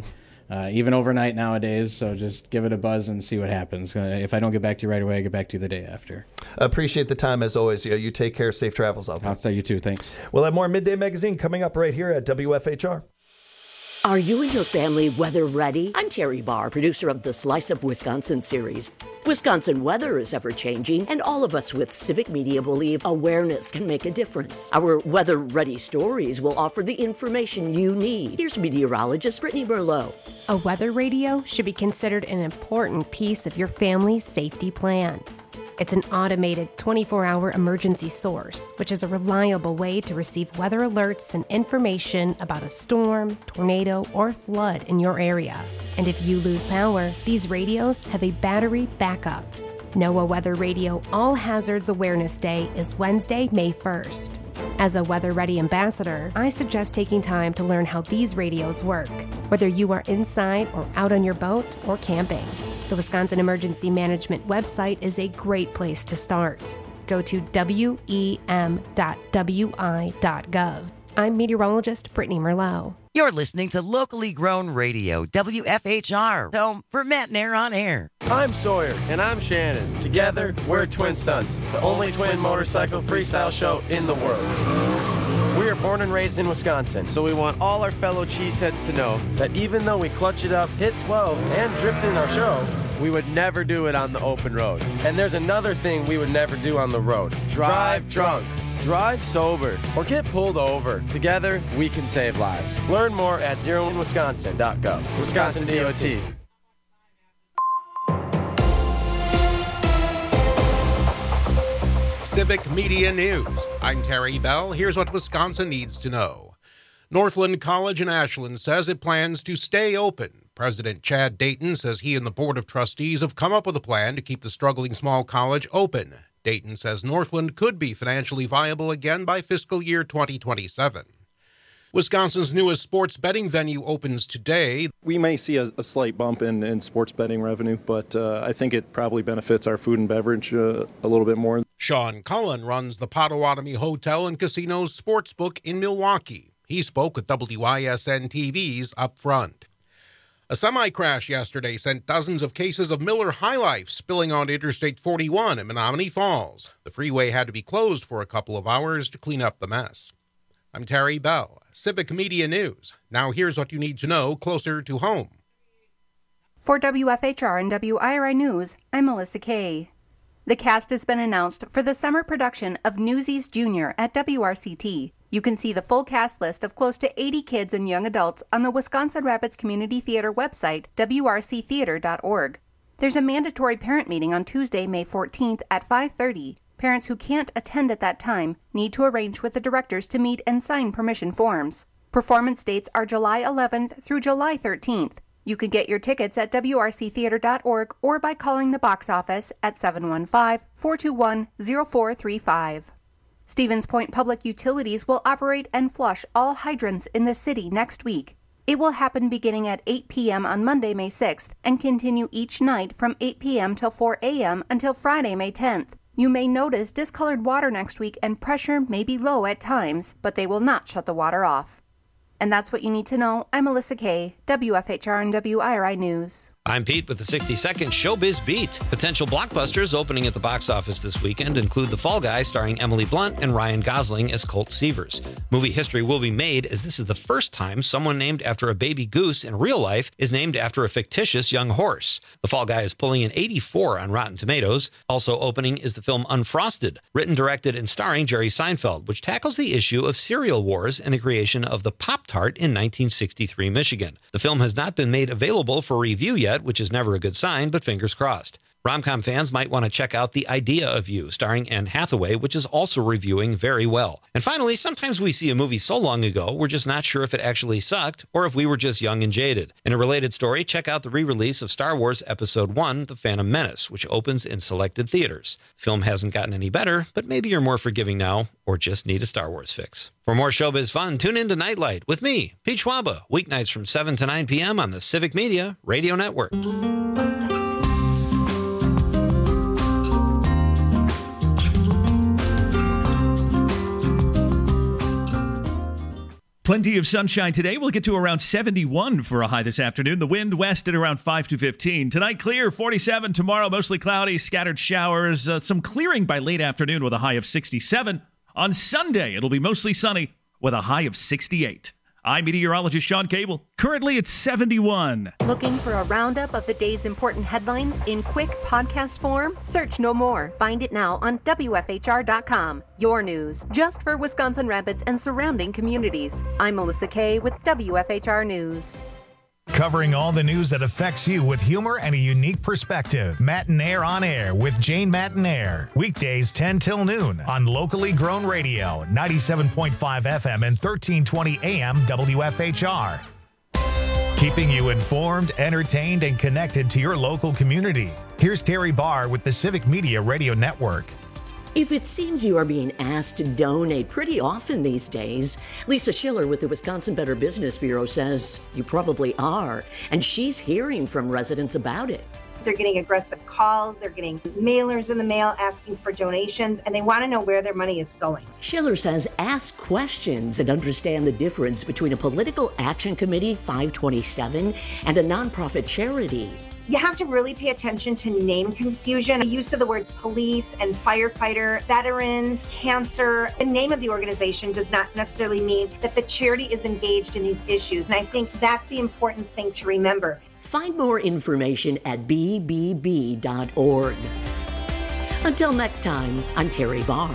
uh, even overnight nowadays. So just give it a buzz and see what happens. Uh, if I don't get back to you right away, I get back to you the day after. Appreciate the time as always. You, you take care. Safe travels out there. I'll say you too. Thanks. We'll have more Midday Magazine coming up right here at W F H R. Are you and your family weather ready? I'm Terry Barr, producer of the Slice of Wisconsin series. Wisconsin weather is ever changing, and all of us with Civic Media believe awareness can make a difference. Our weather ready stories will offer the information you need. Here's meteorologist Brittany Merlot. A weather radio should be considered an important piece of your family's safety plan. It's an automated twenty-four hour emergency source, which is a reliable way to receive weather alerts and information about a storm, tornado, or flood in your area. And if you lose power, these radios have a battery backup. NOAA Weather Radio All Hazards Awareness Day is Wednesday, May first. As a Weather Ready ambassador, I suggest taking time to learn how these radios work, whether you are inside or out on your boat or camping. The Wisconsin Emergency Management website is a great place to start. Go to W E M dot W I dot gov. I'm meteorologist Brittany Merlot. You're listening to locally grown radio, W F H R, home for Matt Nair on air. I'm Sawyer. And I'm Shannon. Together, we're Twin Stunts, the only twin motorcycle freestyle show in the world. We are born and raised in Wisconsin, so we want all our fellow cheeseheads to know that even though we clutch it up, hit twelve, and drift in our show, we would never do it on the open road. And there's another thing we would never do on the road. Drive drunk. Drive sober or get pulled over. Together, we can save lives. Learn more at zero in wisconsin dot gov. Wisconsin D O T. Civic Media News. I'm Terry Bell. Here's what Wisconsin needs to know. Northland College in Ashland says it plans to stay open. President Chad Dayton says he and the Board of Trustees have come up with a plan to keep the struggling small college open. Dayton says Northland could be financially viable again by fiscal year twenty twenty-seven. Wisconsin's newest sports betting venue opens today. We may see a, a slight bump in, in sports betting revenue, but uh, I think it probably benefits our food and beverage uh, a little bit more. Sean Cullen runs the Potawatomi Hotel and Casino's Sportsbook in Milwaukee. He spoke with W I S N T V's Up Front. A semi-crash yesterday sent dozens of cases of Miller High Life spilling onto Interstate forty-one in Menominee Falls. The freeway had to be closed for a couple of hours to clean up the mess. I'm Terry Bell, Civic Media News. Now here's what you need to know closer to home. For W F H R and W I R I News, I'm Melissa Kay. The cast has been announced for the summer production of Newsies Junior at W R C T. You can see the full cast list of close to eighty kids and young adults on the Wisconsin Rapids Community Theater website, W R C theater dot org. There's a mandatory parent meeting on Tuesday, May fourteenth at five thirty. Parents who can't attend at that time need to arrange with the directors to meet and sign permission forms. Performance dates are July eleventh through July thirteenth. You can get your tickets at W R C theater dot org or by calling the box office at seven one five, four two one, zero four three five. Stevens Point Public Utilities will operate and flush all hydrants in the city next week. It will happen beginning at eight p.m. on Monday, May sixth, and continue each night from eight p.m. till four a.m. until Friday, May tenth. You may notice discolored water next week and pressure may be low at times, but they will not shut the water off. And that's what you need to know. I'm Melissa Kay, W F H R and W I R I News. I'm Pete with the sixty second Showbiz Beat. Potential blockbusters opening at the box office this weekend include The Fall Guy starring Emily Blunt and Ryan Gosling as Colt Seavers. Movie history will be made as this is the first time someone named after a baby goose in real life is named after a fictitious young horse. The Fall Guy is pulling an eighty-four on Rotten Tomatoes. Also opening is the film Unfrosted, written, directed, and starring Jerry Seinfeld, which tackles the issue of cereal wars and the creation of the Pop-Tart in nineteen sixty-three Michigan. The film has not been made available for review yet, which is never a good sign, but fingers crossed. Rom-com fans might want to check out The Idea of You, starring Anne Hathaway, which is also reviewing very well. And finally, sometimes we see a movie so long ago, we're just not sure if it actually sucked or if we were just young and jaded. In a related story, check out the re-release of Star Wars Episode one, The Phantom Menace, which opens in selected theaters. The film hasn't gotten any better, but maybe you're more forgiving now or just need a Star Wars fix. For more showbiz fun, tune in to Nightlight with me, Pete Schwaba, weeknights from seven to nine p.m. on the Civic Media Radio Network. Plenty of sunshine today. We'll get to around seventy-one for a high this afternoon. The wind west at around five to fifteen. Tonight, clear, forty-seven. Tomorrow, mostly cloudy, scattered showers. Uh, some clearing by late afternoon with a high of sixty-seven. On Sunday, it'll be mostly sunny with a high of sixty-eight. I'm meteorologist Sean Cable. Currently, it's seventy-one. Looking for a roundup of the day's important headlines in quick podcast form? Search no more. Find it now on W F H R dot com. Your news, just for Wisconsin Rapids and surrounding communities. I'm Melissa Kay with W F H R News. Covering all the news that affects you with humor and a unique perspective. Matinaire on Air with Jane Matinaire. Weekdays ten till noon on locally grown radio, ninety-seven point five F M and thirteen twenty A M W F H R. Keeping you informed, entertained, and connected to your local community. Here's Terry Barr with the Civic Media Radio Network. If it seems you are being asked to donate pretty often these days, Lisa Schiller with the Wisconsin Better Business Bureau says you probably are, and she's hearing from residents about it. They're getting aggressive calls, they're getting mailers in the mail asking for donations, and they want to know where their money is going. Schiller says ask questions and understand the difference between a political action committee, five twenty-seven, and a nonprofit charity. You have to really pay attention to name confusion. The use of the words police and firefighter, veterans, cancer. The name of the organization does not necessarily mean that the charity is engaged in these issues. And I think that's the important thing to remember. Find more information at b b b dot org. Until next time, I'm Terry Barr.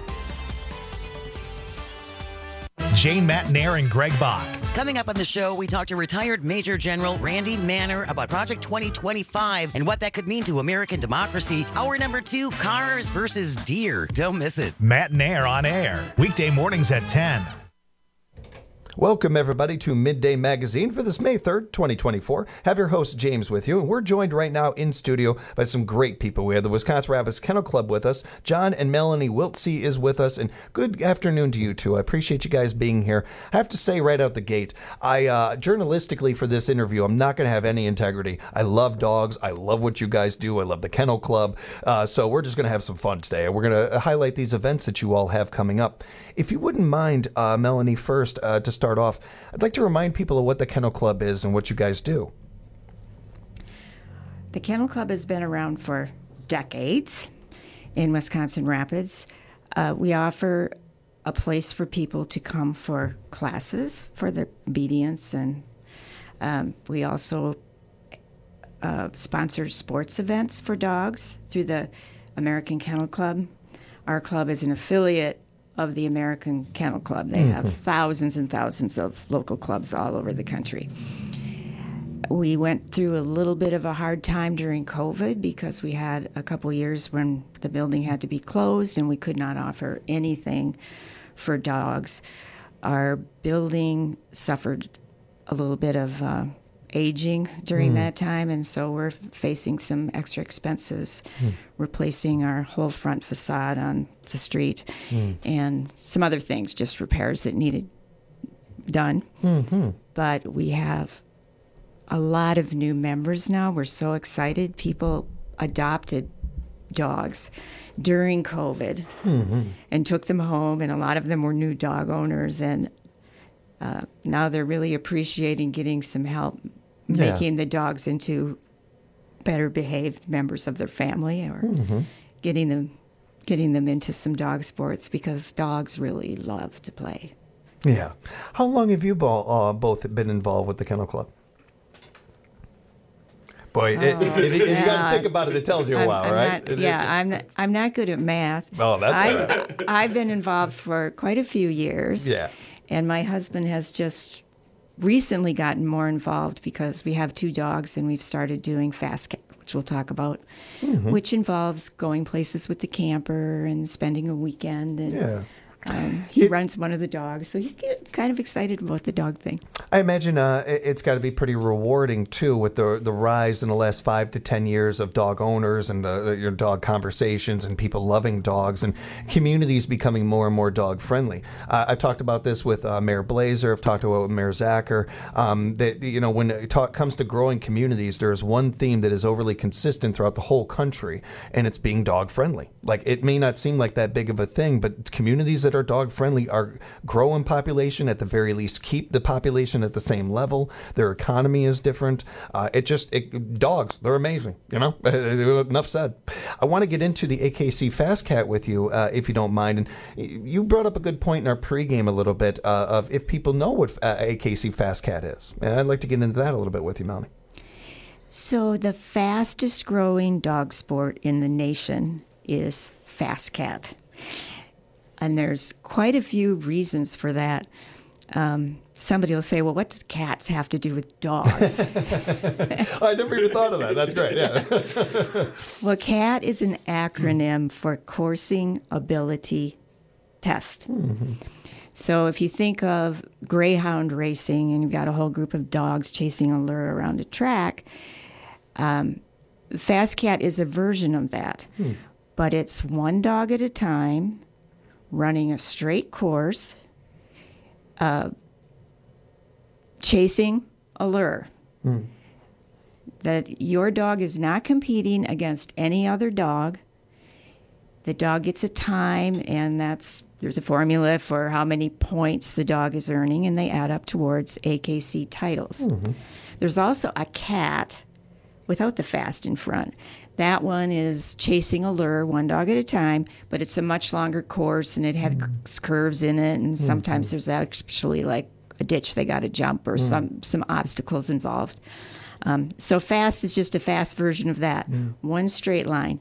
Jane Matinaire and Greg Bach. Coming up on the show, we talk to retired Major General Randy Manner about Project twenty twenty-five and what that could mean to American democracy. Hour number two, cars versus deer. Don't miss it. Matinaire on Air. Weekday mornings at ten. Welcome, everybody, to Midday Magazine for this May third, twenty twenty-four. Have your host, James, with you. And we're joined right now in studio by some great people. We have the Wisconsin Rapids Kennel Club with us. John and Melanie Wiltsey is with us. And good afternoon to you two. I appreciate you guys being here. I have to say right out the gate, I uh, journalistically for this interview, I'm not going to have any integrity. I love dogs. I love what you guys do. I love the Kennel Club. Uh, so we're just going to have some fun today. We're going to highlight these events that you all have coming up. If you wouldn't mind, uh, Melanie, first, uh, to start off, I'd like to remind people of what the Kennel Club is and what you guys do. The Kennel Club has been around for decades in Wisconsin Rapids. Uh, we offer a place for people to come for classes for their obedience, and um, we also uh, sponsor sports events for dogs through the American Kennel Club. Our club is an affiliate of the American Kennel Club. They mm-hmm. have thousands and thousands of local clubs all over the country. We went through a little bit of a hard time during COVID because we had a couple years when the building had to be closed and we could not offer anything for dogs. Our building suffered a little bit of uh, aging during mm. that time, and so we're facing some extra expenses mm. replacing our whole front facade on the street mm. and some other things, just repairs that needed done. Mm-hmm. But we have a lot of new members now. We're so excited. People adopted dogs during COVID mm-hmm. and took them home, and a lot of them were new dog owners, and uh, now they're really appreciating getting some help Yeah. making the dogs into better behaved members of their family, or mm-hmm. getting them getting them into some dog sports, because dogs really love to play. Yeah. How long have you bo- uh, both been involved with the Kennel Club? Boy, Oh, it, if, you, if you got yeah. to think about it, it tells you a I'm- while, I'm right? not- It- yeah, it- I'm not, I'm not good at math. Oh, that's all I've, right. I've been involved for quite a few years. Yeah. And my husband has just recently gotten more involved because we have two dogs and we've started doing Fast Cat, which we'll talk about, Mhm. which involves going places with the camper and spending a weekend. And Yeah. um, he runs one of the dogs, so he's get- kind of excited about the dog thing. I imagine uh, it- it's got to be pretty rewarding too, with the the rise in the last five to ten years of dog owners and the, the, your dog conversations and people loving dogs and communities becoming more and more dog friendly. Uh, I've talked about this with uh, Mayor Blazer. I've talked about it with Mayor Zacher. Um, that you know, when it talk, comes to growing communities, there is one theme that is overly consistent throughout the whole country, and it's being dog friendly. Like, it may not seem like that big of a thing, but communities that that are dog friendly are grow in population, at the very least keep the population at the same level. Their economy is different. Uh, it just, it, dogs, they're amazing, you know? Enough said. I want to get into the A K C Fast Cat with you, uh, if you don't mind. And you brought up a good point in our pregame a little bit uh, of if people know what uh, A K C Fast Cat is. And I'd like to get into that a little bit with you, Melanie. So the fastest growing dog sport in the nation is Fast Cat. And there's quite a few reasons for that. Um, somebody will say, well, what do cats have to do with dogs? I never even thought of that. That's great, yeah. Well, CAT is an acronym for Coursing Ability Test. Mm-hmm. So if you think of greyhound racing and you've got a whole group of dogs chasing a lure around a track, um, Fast Cat is a version of that. Hmm. But it's one dog at a time, running a straight course, uh, chasing a lure. Mm. That your dog is not competing against any other dog. The dog gets a time, and that's there's a formula for how many points the dog is earning, and they add up towards A K C titles. Mm-hmm. There's also a cat without the fast in front. That one is chasing a lure, one dog at a time, but it's a much longer course, and it has mm. curves in it, and sometimes mm-hmm. there's actually like a ditch they got to jump or mm. some, some obstacles involved. Um, so fast is just a fast version of that, mm. one straight line.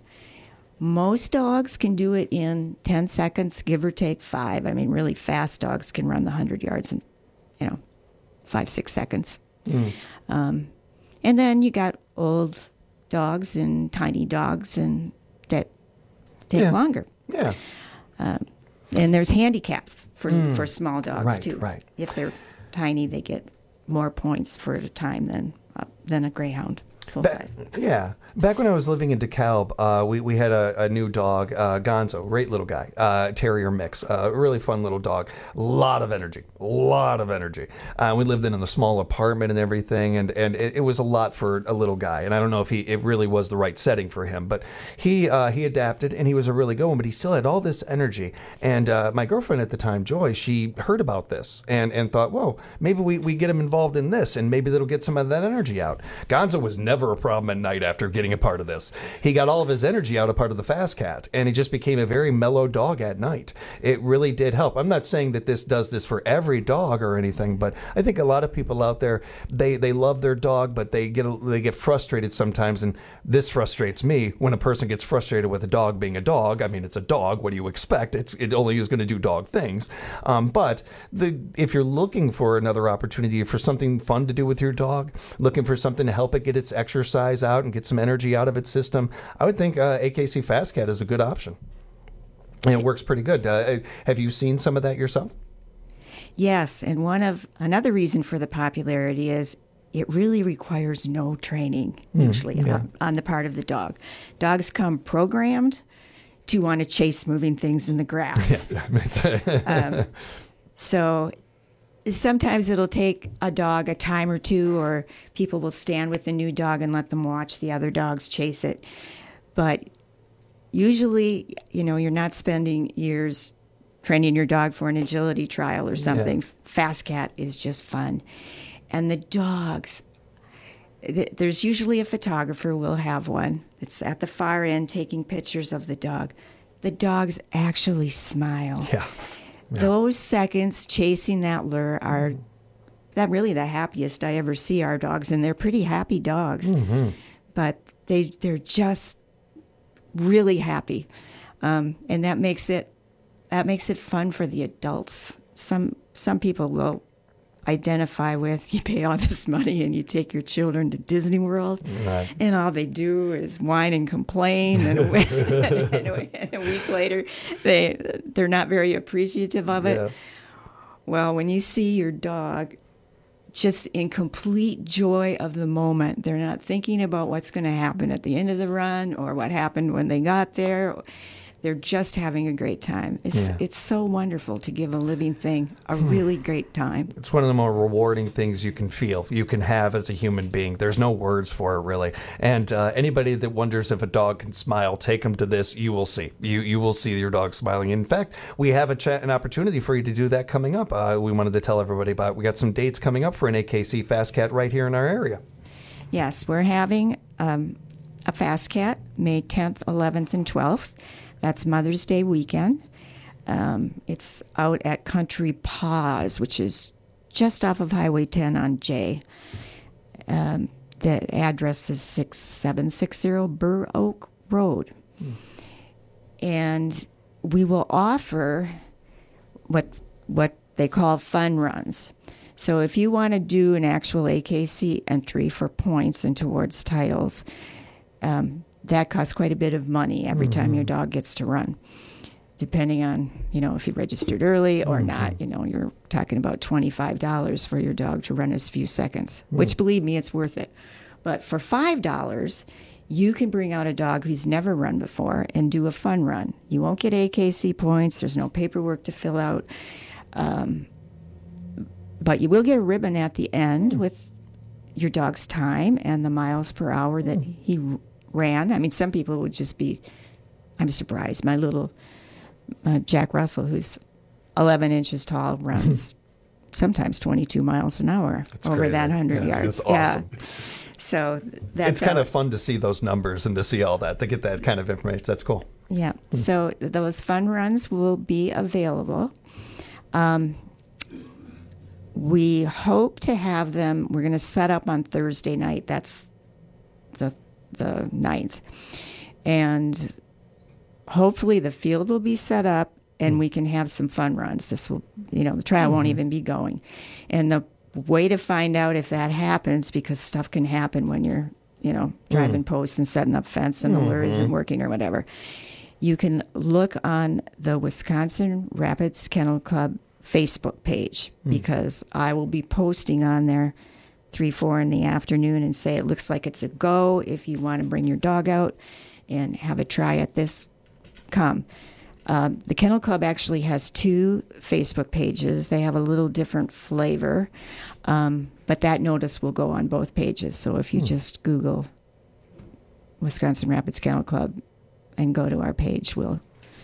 Most dogs can do it in ten seconds, give or take five. I mean, really fast dogs can run the one hundred yards in, you know, five, six seconds. Mm. Um, and then you got old dogs and tiny dogs and that take yeah. longer. Yeah. Um, and there's handicaps for Mm. for small dogs Right, too. right. If they're tiny, they get more points for a time than uh, than a greyhound full Ba- size. Yeah. Back when I was living in DeKalb, uh, we, we had a, a new dog, uh, Gonzo, great little guy, uh, terrier mix, uh, really fun little dog, a lot of energy, a lot of energy. Uh, we lived in a small apartment and everything, and, and it, it was a lot for a little guy. And I don't know if he it really was the right setting for him, but he uh, he adapted, and he was a really good one, but he still had all this energy. And uh, my girlfriend at the time, Joy, she heard about this and, and thought, whoa, maybe we, we get him involved in this, and maybe that'll get some of that energy out. Gonzo was never a problem at night after getting a part of this. He got all of his energy out of part of the Fast Cat, and he just became a very mellow dog at night. It really did help. I'm not saying that this does this for every dog or anything, but I think a lot of people out there, they, they love their dog, but they get they get frustrated sometimes, and this frustrates me when a person gets frustrated with a dog being a dog. I mean, it's a dog. What do you expect? It's it only is going to do dog things. Um, but the if you're looking for another opportunity for something fun to do with your dog, looking for something to help it get its exercise out and get some energy out of its system, I would think uh, A K C Fast Cat is a good option. And it works pretty good. Uh, have you seen some of that yourself? Yes, and one of another reason for the popularity is it really requires no training, Mm, usually, yeah. on, on the part of the dog. Dogs come programmed to want to chase moving things in the grass. um, so sometimes it'll take a dog a time or two, or people will stand with the new dog and let them watch the other dogs chase it. But usually, you know, you're not spending years training your dog for an agility trial or something. Yeah. Fast Cat is just fun. And the dogs, th- there's usually a photographer, will have one. It's at the far end taking pictures of the dog. The dogs actually smile. Yeah. Yeah. Those seconds chasing that lure are that really the happiest I ever see our dogs, and they're pretty happy dogs. Mm-hmm. But they they're just really happy, um, and that makes it that makes it fun for the adults. Some some people will identify with, you pay all this money and you take your children to Disney World, Right. and all they do is whine and complain, and a week, and a, and a week later they they're not very appreciative of it. Yeah. Well, when you see your dog just in complete joy of the moment, they're not thinking about what's going to happen at the end of the run or what happened when they got there. they're just having a great time. It's Yeah. it's so wonderful to give a living thing a really great time. It's one of the more rewarding things you can feel, you can have as a human being. There's no words for it, really. And uh, anybody that wonders if a dog can smile, take them to this. You will see. You you will see your dog smiling. In fact, we have a chat, an opportunity for you to do that coming up. Uh, we wanted to tell everybody about. We got some dates coming up for an A K C Fast Cat right here in our area. Yes, we're having um, a Fast Cat May tenth, eleventh, and twelfth. That's Mother's Day weekend. Um, it's out at Country Paws, which is just off of Highway ten on J. Um, the address is six seven six zero Burr Oak Road. Hmm. And we will offer what what they call fun runs. So if you want to do an actual A K C entry for points and towards titles, um, that costs quite a bit of money every mm-hmm. time your dog gets to run. Depending on, you know, if you registered early or mm-hmm. not, you know, you're talking about twenty-five dollars for your dog to run a few seconds, mm. which, believe me, it's worth it. But for five dollars, you can bring out a dog who's never run before and do a fun run. You won't get A K C points. There's no paperwork to fill out. Um, but you will get a ribbon at the end mm. with your dog's time and the miles per hour that mm. he ran. I mean, some people would just be, I'm surprised. My little uh, Jack Russell, who's eleven inches tall, runs sometimes twenty-two miles an hour that's over crazy. that one hundred yeah, yards. That's awesome. Yeah. So that's it's kind of fun to see those numbers and to see all that, to get that kind of information. That's cool. Yeah. Mm. So those fun runs will be available. Um, we hope to have them, we're going to set up on Thursday night. That's the the ninth. And hopefully the field will be set up and mm. we can have some fun runs. This will, you know, the trial mm-hmm. won't even be going. And the way to find out if that happens, because stuff can happen when you're, you know, driving mm. posts and setting up fence and mm-hmm. the lure isn't working or whatever. You can look on the Wisconsin Rapids Kennel Club Facebook page mm. because I will be posting on there three, four in the afternoon and say it looks like it's a go. If you want to bring your dog out and have a try at this, come. Um, the Kennel Club actually has two Facebook pages. They have a little different flavor, um, but that notice will go on both pages. So if you hmm. just Google Wisconsin Rapids Kennel Club and go to our page, we'll...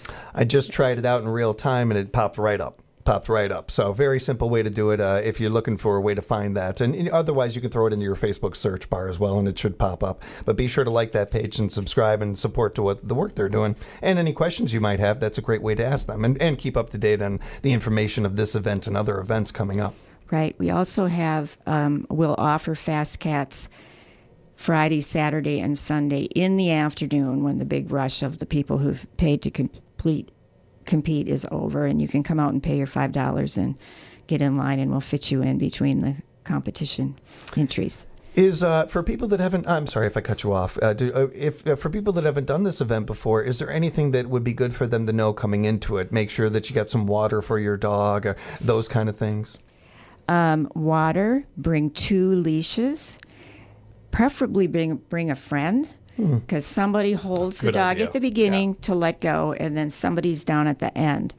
I just tried it out in real time, and it popped right up. Popped right up. So very simple way to do it uh, if you're looking for a way to find that. And, and otherwise, you can throw it into your Facebook search bar as well, and it should pop up. But be sure to like that page and subscribe and support to what the work they're doing. And any questions you might have, that's a great way to ask them. And, and keep up to date on the information of this event and other events coming up. Right. We also have, um, we'll offer Fast Cats Friday, Saturday, and Sunday in the afternoon when the big rush of the people who've paid to complete compete is over, and you can come out and pay your five dollars and get in line, and we'll fit you in between the competition entries. Is uh, for people that haven't, I'm sorry if I cut you off. Uh, do, uh, if uh, for people that haven't done this event before, is there anything that would be good for them to know coming into it? Make sure that you got some water for your dog, or those kind of things. Um, water. Bring two leashes. Preferably bring bring a friend. Because somebody holds the Good dog idea. at the beginning Yeah. to let go, and then somebody's down at the end.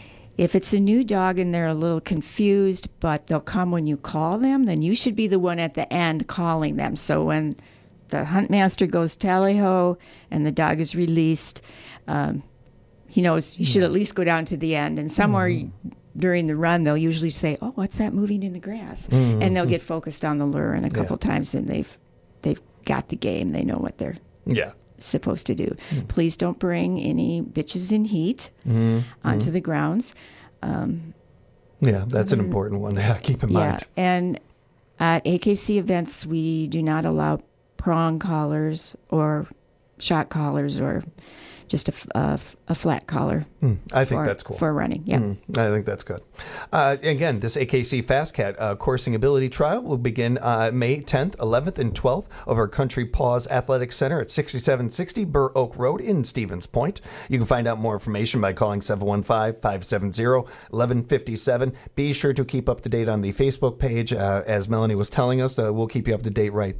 If it's a new dog and they're a little confused, but they'll come when you call them, then you should be the one at the end calling them. So when the hunt master goes tally-ho and the dog is released, um, he knows you should at least go down to the end. And somewhere mm-hmm. during the run, they'll usually say, "Oh, what's that moving in the grass?" Mm-hmm. And they'll get focused on the lure, and a couple Yeah. times, and they've they've got the game. They know what they're Yeah. supposed to do. Mm. Please don't bring any bitches in heat Mm-hmm. onto Mm-hmm. the grounds. Um, Yeah, that's an important one to keep in yeah, mind. and at A K C events, we do not allow prong collars or shot collars or just a, f- a f- a flat collar. Mm, I think for, that's cool. For running, yeah. Mm, I think that's good. Uh, again, this A K C Fast Cat uh, coursing ability trial will begin uh, May tenth, eleventh, and twelfth over Country Paws Athletic Center at sixty-seven sixty Burr Oak Road in Stevens Point. You can find out more information by calling seven one five, five seven zero, one one five seven. Be sure to keep up to date on the Facebook page. Uh, as Melanie was telling us, uh, we'll keep you up to date right there.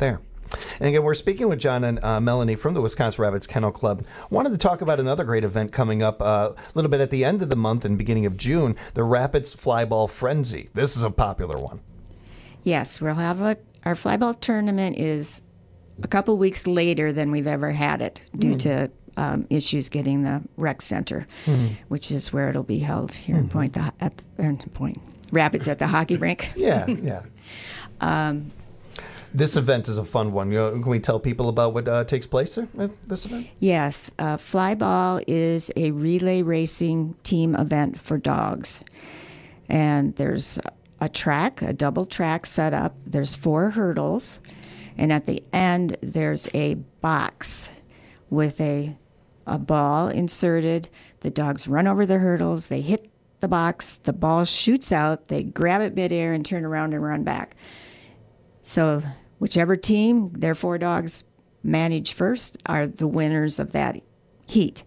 And again, we're speaking with John and uh, Melanie from the Wisconsin Rabbits Kennel Club. Wanted to talk about another great event coming up uh, a little bit at the end of the month and beginning of June, the Rapids Flyball Frenzy. This is a popular one. Yes, we'll have a, our flyball tournament is a couple weeks later than we've ever had it due mm. to um, issues getting the rec center, mm. which is where it'll be held here mm. in Point, the, at the, er, Point Rapids at the hockey rink. Yeah, yeah. um, This event is a fun one. You know, can we tell people about what uh, takes place at this event? Yes. Uh, Flyball is a relay racing team event for dogs. And there's a track, a double track set up. There's four hurdles. And at the end, there's a box with a, a ball inserted. The dogs run over the hurdles. They hit the box. The ball shoots out. They grab it midair and turn around and run back. So whichever team their four dogs manage first are the winners of that heat.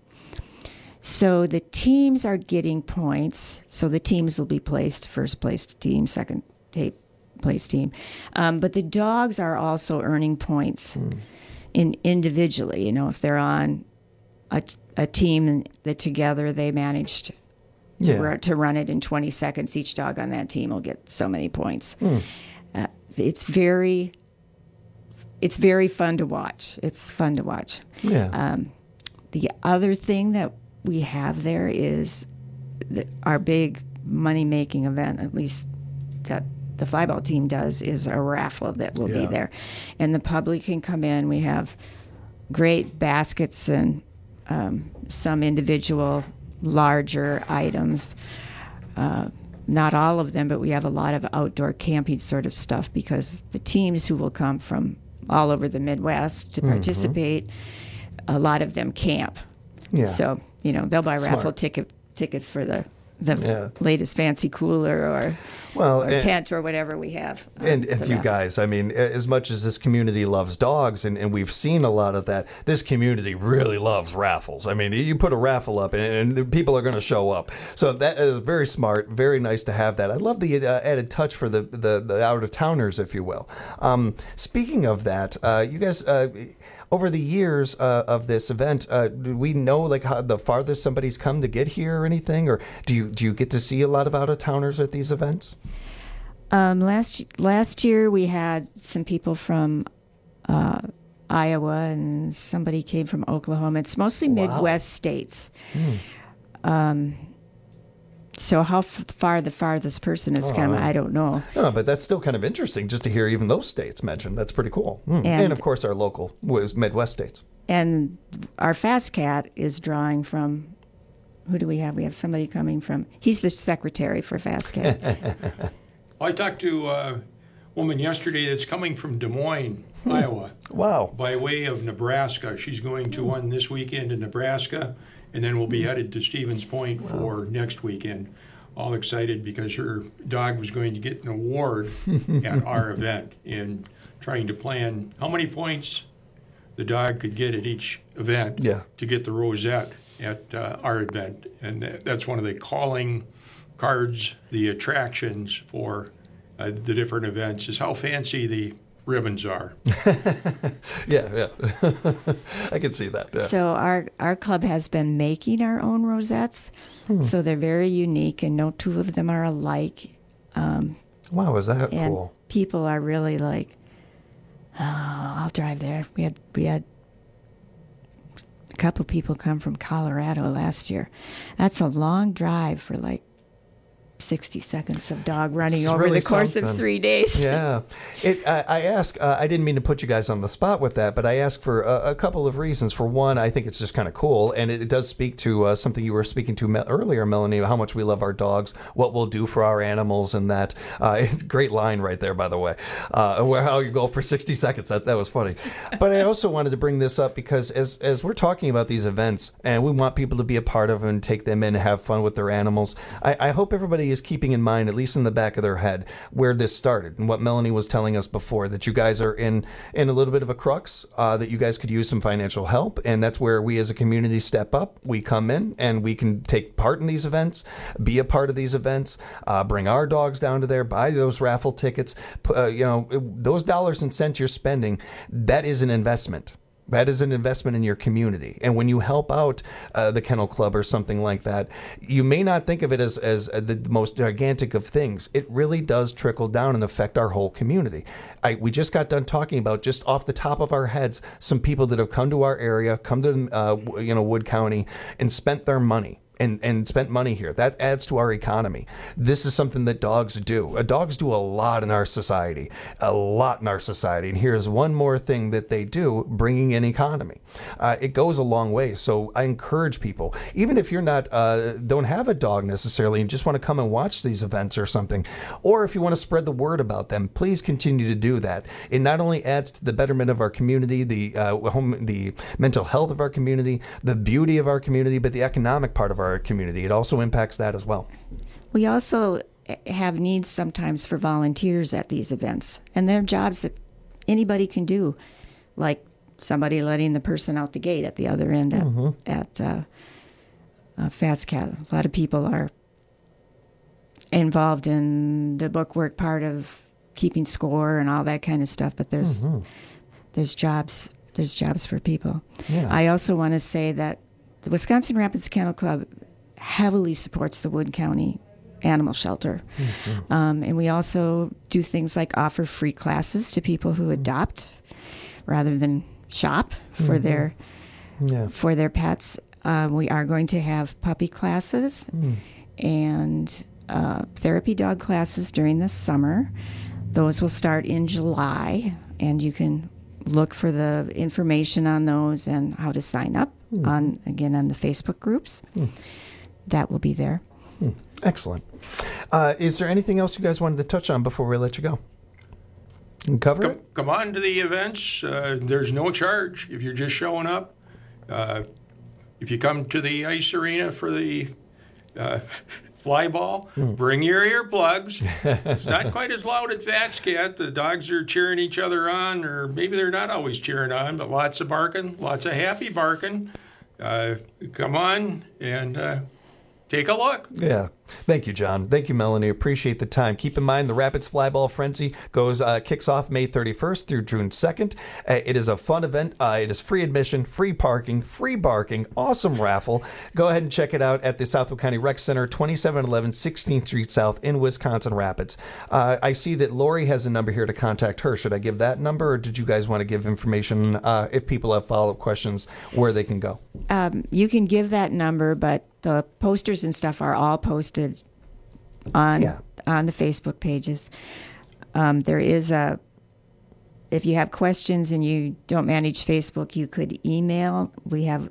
So the teams are getting points. So the teams will be placed, first place team, second place team. Um, but the dogs are also earning points mm. in individually. You know, if they're on a, a team that together they managed to, yeah. run, to run it in twenty seconds, each dog on that team will get so many points. Mm. Uh, it's very, it's very fun to watch. It's fun to watch. Yeah. Um, the other thing that we have there is the, our big money-making event, at least that the flyball team does, is a raffle that will yeah. be there. And the public can come in. We have great baskets and um, some individual larger items. Uh, Not all of them, but we have a lot of outdoor camping sort of stuff because the teams who will come from all over the Midwest to participate, mm-hmm. a lot of them camp. Yeah. So, you know, they'll buy Smart. raffle ticket tickets for the the yeah. latest fancy cooler or, well, or and, tent or whatever we have. Um, and and you raffle. guys, I mean, as much as this community loves dogs, and, and we've seen a lot of that, this community really loves raffles. I mean, you put a raffle up, and, and the people are going to show up. So that is very smart, very nice to have that. I love the uh, added touch for the, the, the out-of-towners, if you will. Um, speaking of that, uh, you guys... Uh, over the years uh, of this event, uh, do we know like how the farthest somebody's come to get here or anything, or do you do you get to see a lot of out of towners at these events? Um, last last year we had some people from uh, Iowa and somebody came from Oklahoma. It's mostly wow. Midwest states. Hmm. Um, So how f- far the farthest person has oh, come, I don't know. No, but that's still kind of interesting just to hear even those states mentioned. That's pretty cool. Mm. And, and, of course, our local was Midwest states. And our Fast Cat is drawing from, who do we have? We have somebody coming from, he's the secretary for Fast Cat. I talked to a woman yesterday that's coming from Des Moines, hmm. Iowa. Wow. By way of Nebraska. She's going to one this weekend in Nebraska. And then we'll be headed to Stevens Point wow. for next weekend. All excited because her dog was going to get an award at our event and trying to plan how many points the dog could get at each event yeah. to get the rosette at uh, our event. And that's one of the calling cards, the attractions for uh, the different events, is how fancy the ribbons are. yeah, yeah. I can see that. Yeah. So our our club has been making our own rosettes. Hmm. So they're very unique, and no two of them are alike. Um, wow, is that and cool? People are really like, oh, I'll drive there. We had we had a couple people come from Colorado last year. That's a long drive for like sixty seconds of dog running it's over really the course something. of three days. Yeah. It, I, I ask, uh, I didn't mean to put you guys on the spot with that, but I ask for a, a couple of reasons. For one, I think it's just kind of cool, and it, it does speak to uh, something you were speaking to me- earlier, Melanie, how much we love our dogs, what we'll do for our animals, and that. Uh, it's a great line right there, by the way, uh, where how you go for sixty seconds. That, that was funny. But I also wanted to bring this up because as, as we're talking about these events, and we want people to be a part of them and take them in and have fun with their animals, I, I hope everybody is keeping in mind, at least in the back of their head, where this started and what Melanie was telling us before, that you guys are in, in a little bit of a crux, uh, that you guys could use some financial help. And that's where we as a community step up. We come in and we can take part in these events, be a part of these events, uh, bring our dogs down to there, buy those raffle tickets. Uh, you know, those dollars and cents you're spending, that is an investment. That is an investment in your community. And when you help out uh, the Kennel Club or something like that, you may not think of it as, as the most gigantic of things. It really does trickle down and affect our whole community. I, we just got done talking about, just off the top of our heads, some people that have come to our area, come to uh, you know Wood County, and spent their money. And, and spent money here. That adds to our economy. This is something that dogs do. Uh, dogs do a lot in our society, a lot in our society. And here's one more thing that they do, bringing in economy. Uh, it goes a long way. So I encourage people, even if you're not, uh, don't have a dog necessarily, and just want to come and watch these events or something, or if you want to spread the word about them, please continue to do that. It not only adds to the betterment of our community, the uh, home, the mental health of our community, the beauty of our community, but the economic part of our our community. It also impacts that as well. We also have needs sometimes for volunteers at these events, and they're jobs that anybody can do, like somebody letting the person out the gate at the other end at, mm-hmm. at uh, uh, Fast Cat. A lot of people are involved in the bookwork part of keeping score and all that kind of stuff, but there's mm-hmm. there's jobs there's jobs for people. Yeah. I also want to say that the Wisconsin Rapids Kennel Club heavily supports the Wood County Animal Shelter. Mm-hmm. Um, and we also do things like offer free classes to people who adopt rather than shop for mm-hmm. their yeah. for their pets. Um, we are going to have puppy classes mm. and uh, therapy dog classes during the summer. Those will start in July, and you can look for the information on those and how to sign up mm. on again on the Facebook groups. Mm. That will be there. Mm. Excellent. Uh, is there anything else you guys wanted to touch on before we let you go? And cover come, it? Come on to the events. Uh, there's no charge if you're just showing up. Uh, if you come to the ice arena for the uh, fly ball, mm. bring your earplugs. It's not quite as loud at Fast Cat. The dogs are cheering each other on, or maybe they're not always cheering on, but lots of barking, lots of happy barking. Uh, come on and uh, take a look. Yeah. Thank you, John. Thank you, Melanie. Appreciate the time. Keep in mind, the Rapids Flyball Frenzy goes uh, kicks off May thirty-first through June second. Uh, it is a fun event. Uh, it is free admission, free parking, free barking, awesome raffle. Go ahead and check it out at the Southwood County Rec Center, twenty-seven eleven sixteenth Street South in Wisconsin Rapids. Uh, I see that Lori has a number here to contact her. Should I give that number, or did you guys want to give information uh, if people have follow-up questions where they can go? Um, you can give that number, but the posters and stuff are all posted on yeah. on the Facebook pages. Um, there is a, if you have questions and you don't manage Facebook, you could email. We have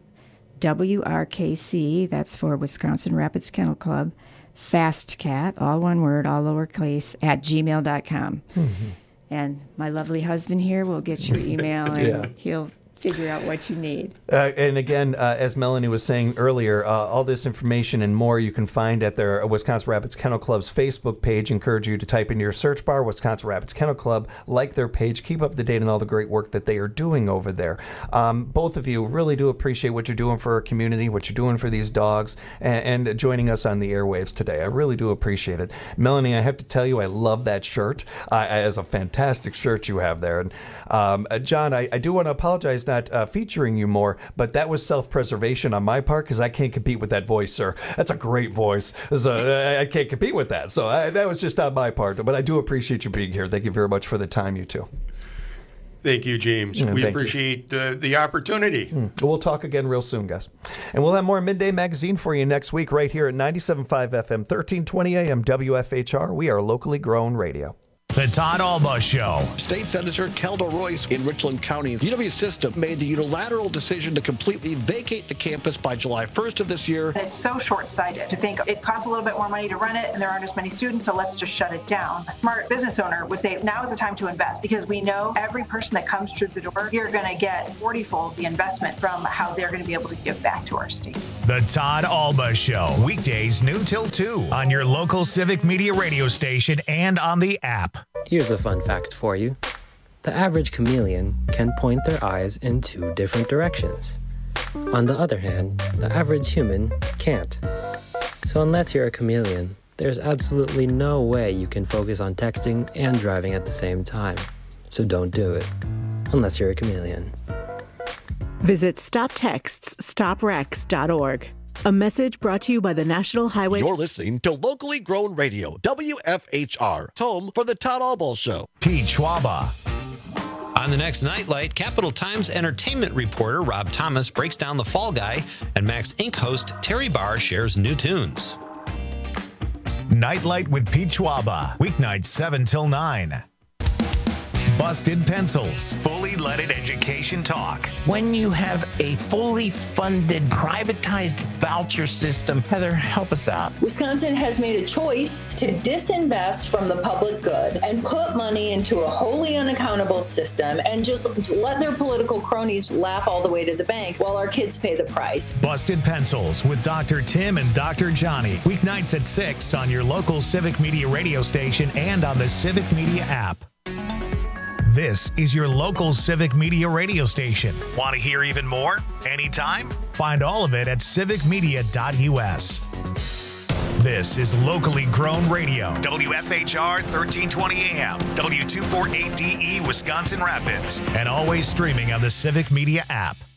W R K C, that's for Wisconsin Rapids Kennel Club, FastCat, all one word, all lowercase, at gmail dot com. Mm-hmm. And my lovely husband here will get your email and yeah. he'll figure out what you need. Uh, and again, uh, as Melanie was saying earlier, uh, all this information and more you can find at their Wisconsin Rapids Kennel Club's Facebook page. Encourage you to type into your search bar Wisconsin Rapids Kennel Club, like their page, keep up to date on all the great work that they are doing over there. Um, both of you really do appreciate what you're doing for our community, what you're doing for these dogs, and, and joining us on the airwaves today. I really do appreciate it. Melanie, I have to tell you, I love that shirt. Uh, it's a fantastic shirt you have there. And um, uh, John, I, I do want to apologize not uh, featuring you more, but that was self-preservation on my part because I can't compete with that voice, sir. That's a great voice. So I, I can't compete with that. So I, that was just on my part. But I do appreciate you being here. Thank you very much for the time, you two. Thank you, James. Mm, we appreciate uh, the opportunity. Mm. We'll talk again real soon, guys. And we'll have more Midday Magazine for you next week right here at ninety-seven point five F M, thirteen twenty A M W F H R. We are locally grown radio. The The Todd Alba Show. State Senator Kelda Royce in Richland County. U W System made the unilateral decision to completely vacate the campus by July first of this year. It's so short-sighted to think it costs a little bit more money to run it and there aren't as many students, so let's just shut it down. A smart business owner would say now is the time to invest because we know every person that comes through the door, you're going to get forty-fold the investment from how they're going to be able to give back to our state. The Todd Alba Show, weekdays noon till two on your local Civic Media radio station and on the app. Here's a fun fact for you. The average chameleon can point their eyes in two different directions. On the other hand, the average human can't. So unless you're a chameleon, there's absolutely no way you can focus on texting and driving at the same time. So don't do it, unless you're a chameleon. Visit stop texts stop wrecks dot org. A message brought to you by the National Highway. You're listening to locally grown radio, W F H R, home for the Todd Alba Show. Pete Schwaba. On the next Nightlight, Capital Times entertainment reporter Rob Thomas breaks down The Fall Guy, and Max Incorporated host Terry Barr shares new tunes. Nightlight with Pete Schwaba, weeknights seven till nine. Busted Pencils, fully leaded education talk. When you have a fully funded, privatized voucher system, Heather, help us out. Wisconsin has made a choice to disinvest from the public good and put money into a wholly unaccountable system and just let their political cronies laugh all the way to the bank while our kids pay the price. Busted Pencils with Doctor Tim and Doctor Johnny, weeknights at six on your local Civic Media radio station and on the Civic Media app. This is your local Civic Media radio station. Want to hear even more? Anytime? Find all of it at civic media dot U S. This is locally grown radio. W F H R thirteen twenty A M, W two forty-eight D E Wisconsin Rapids, and always streaming on the Civic Media app.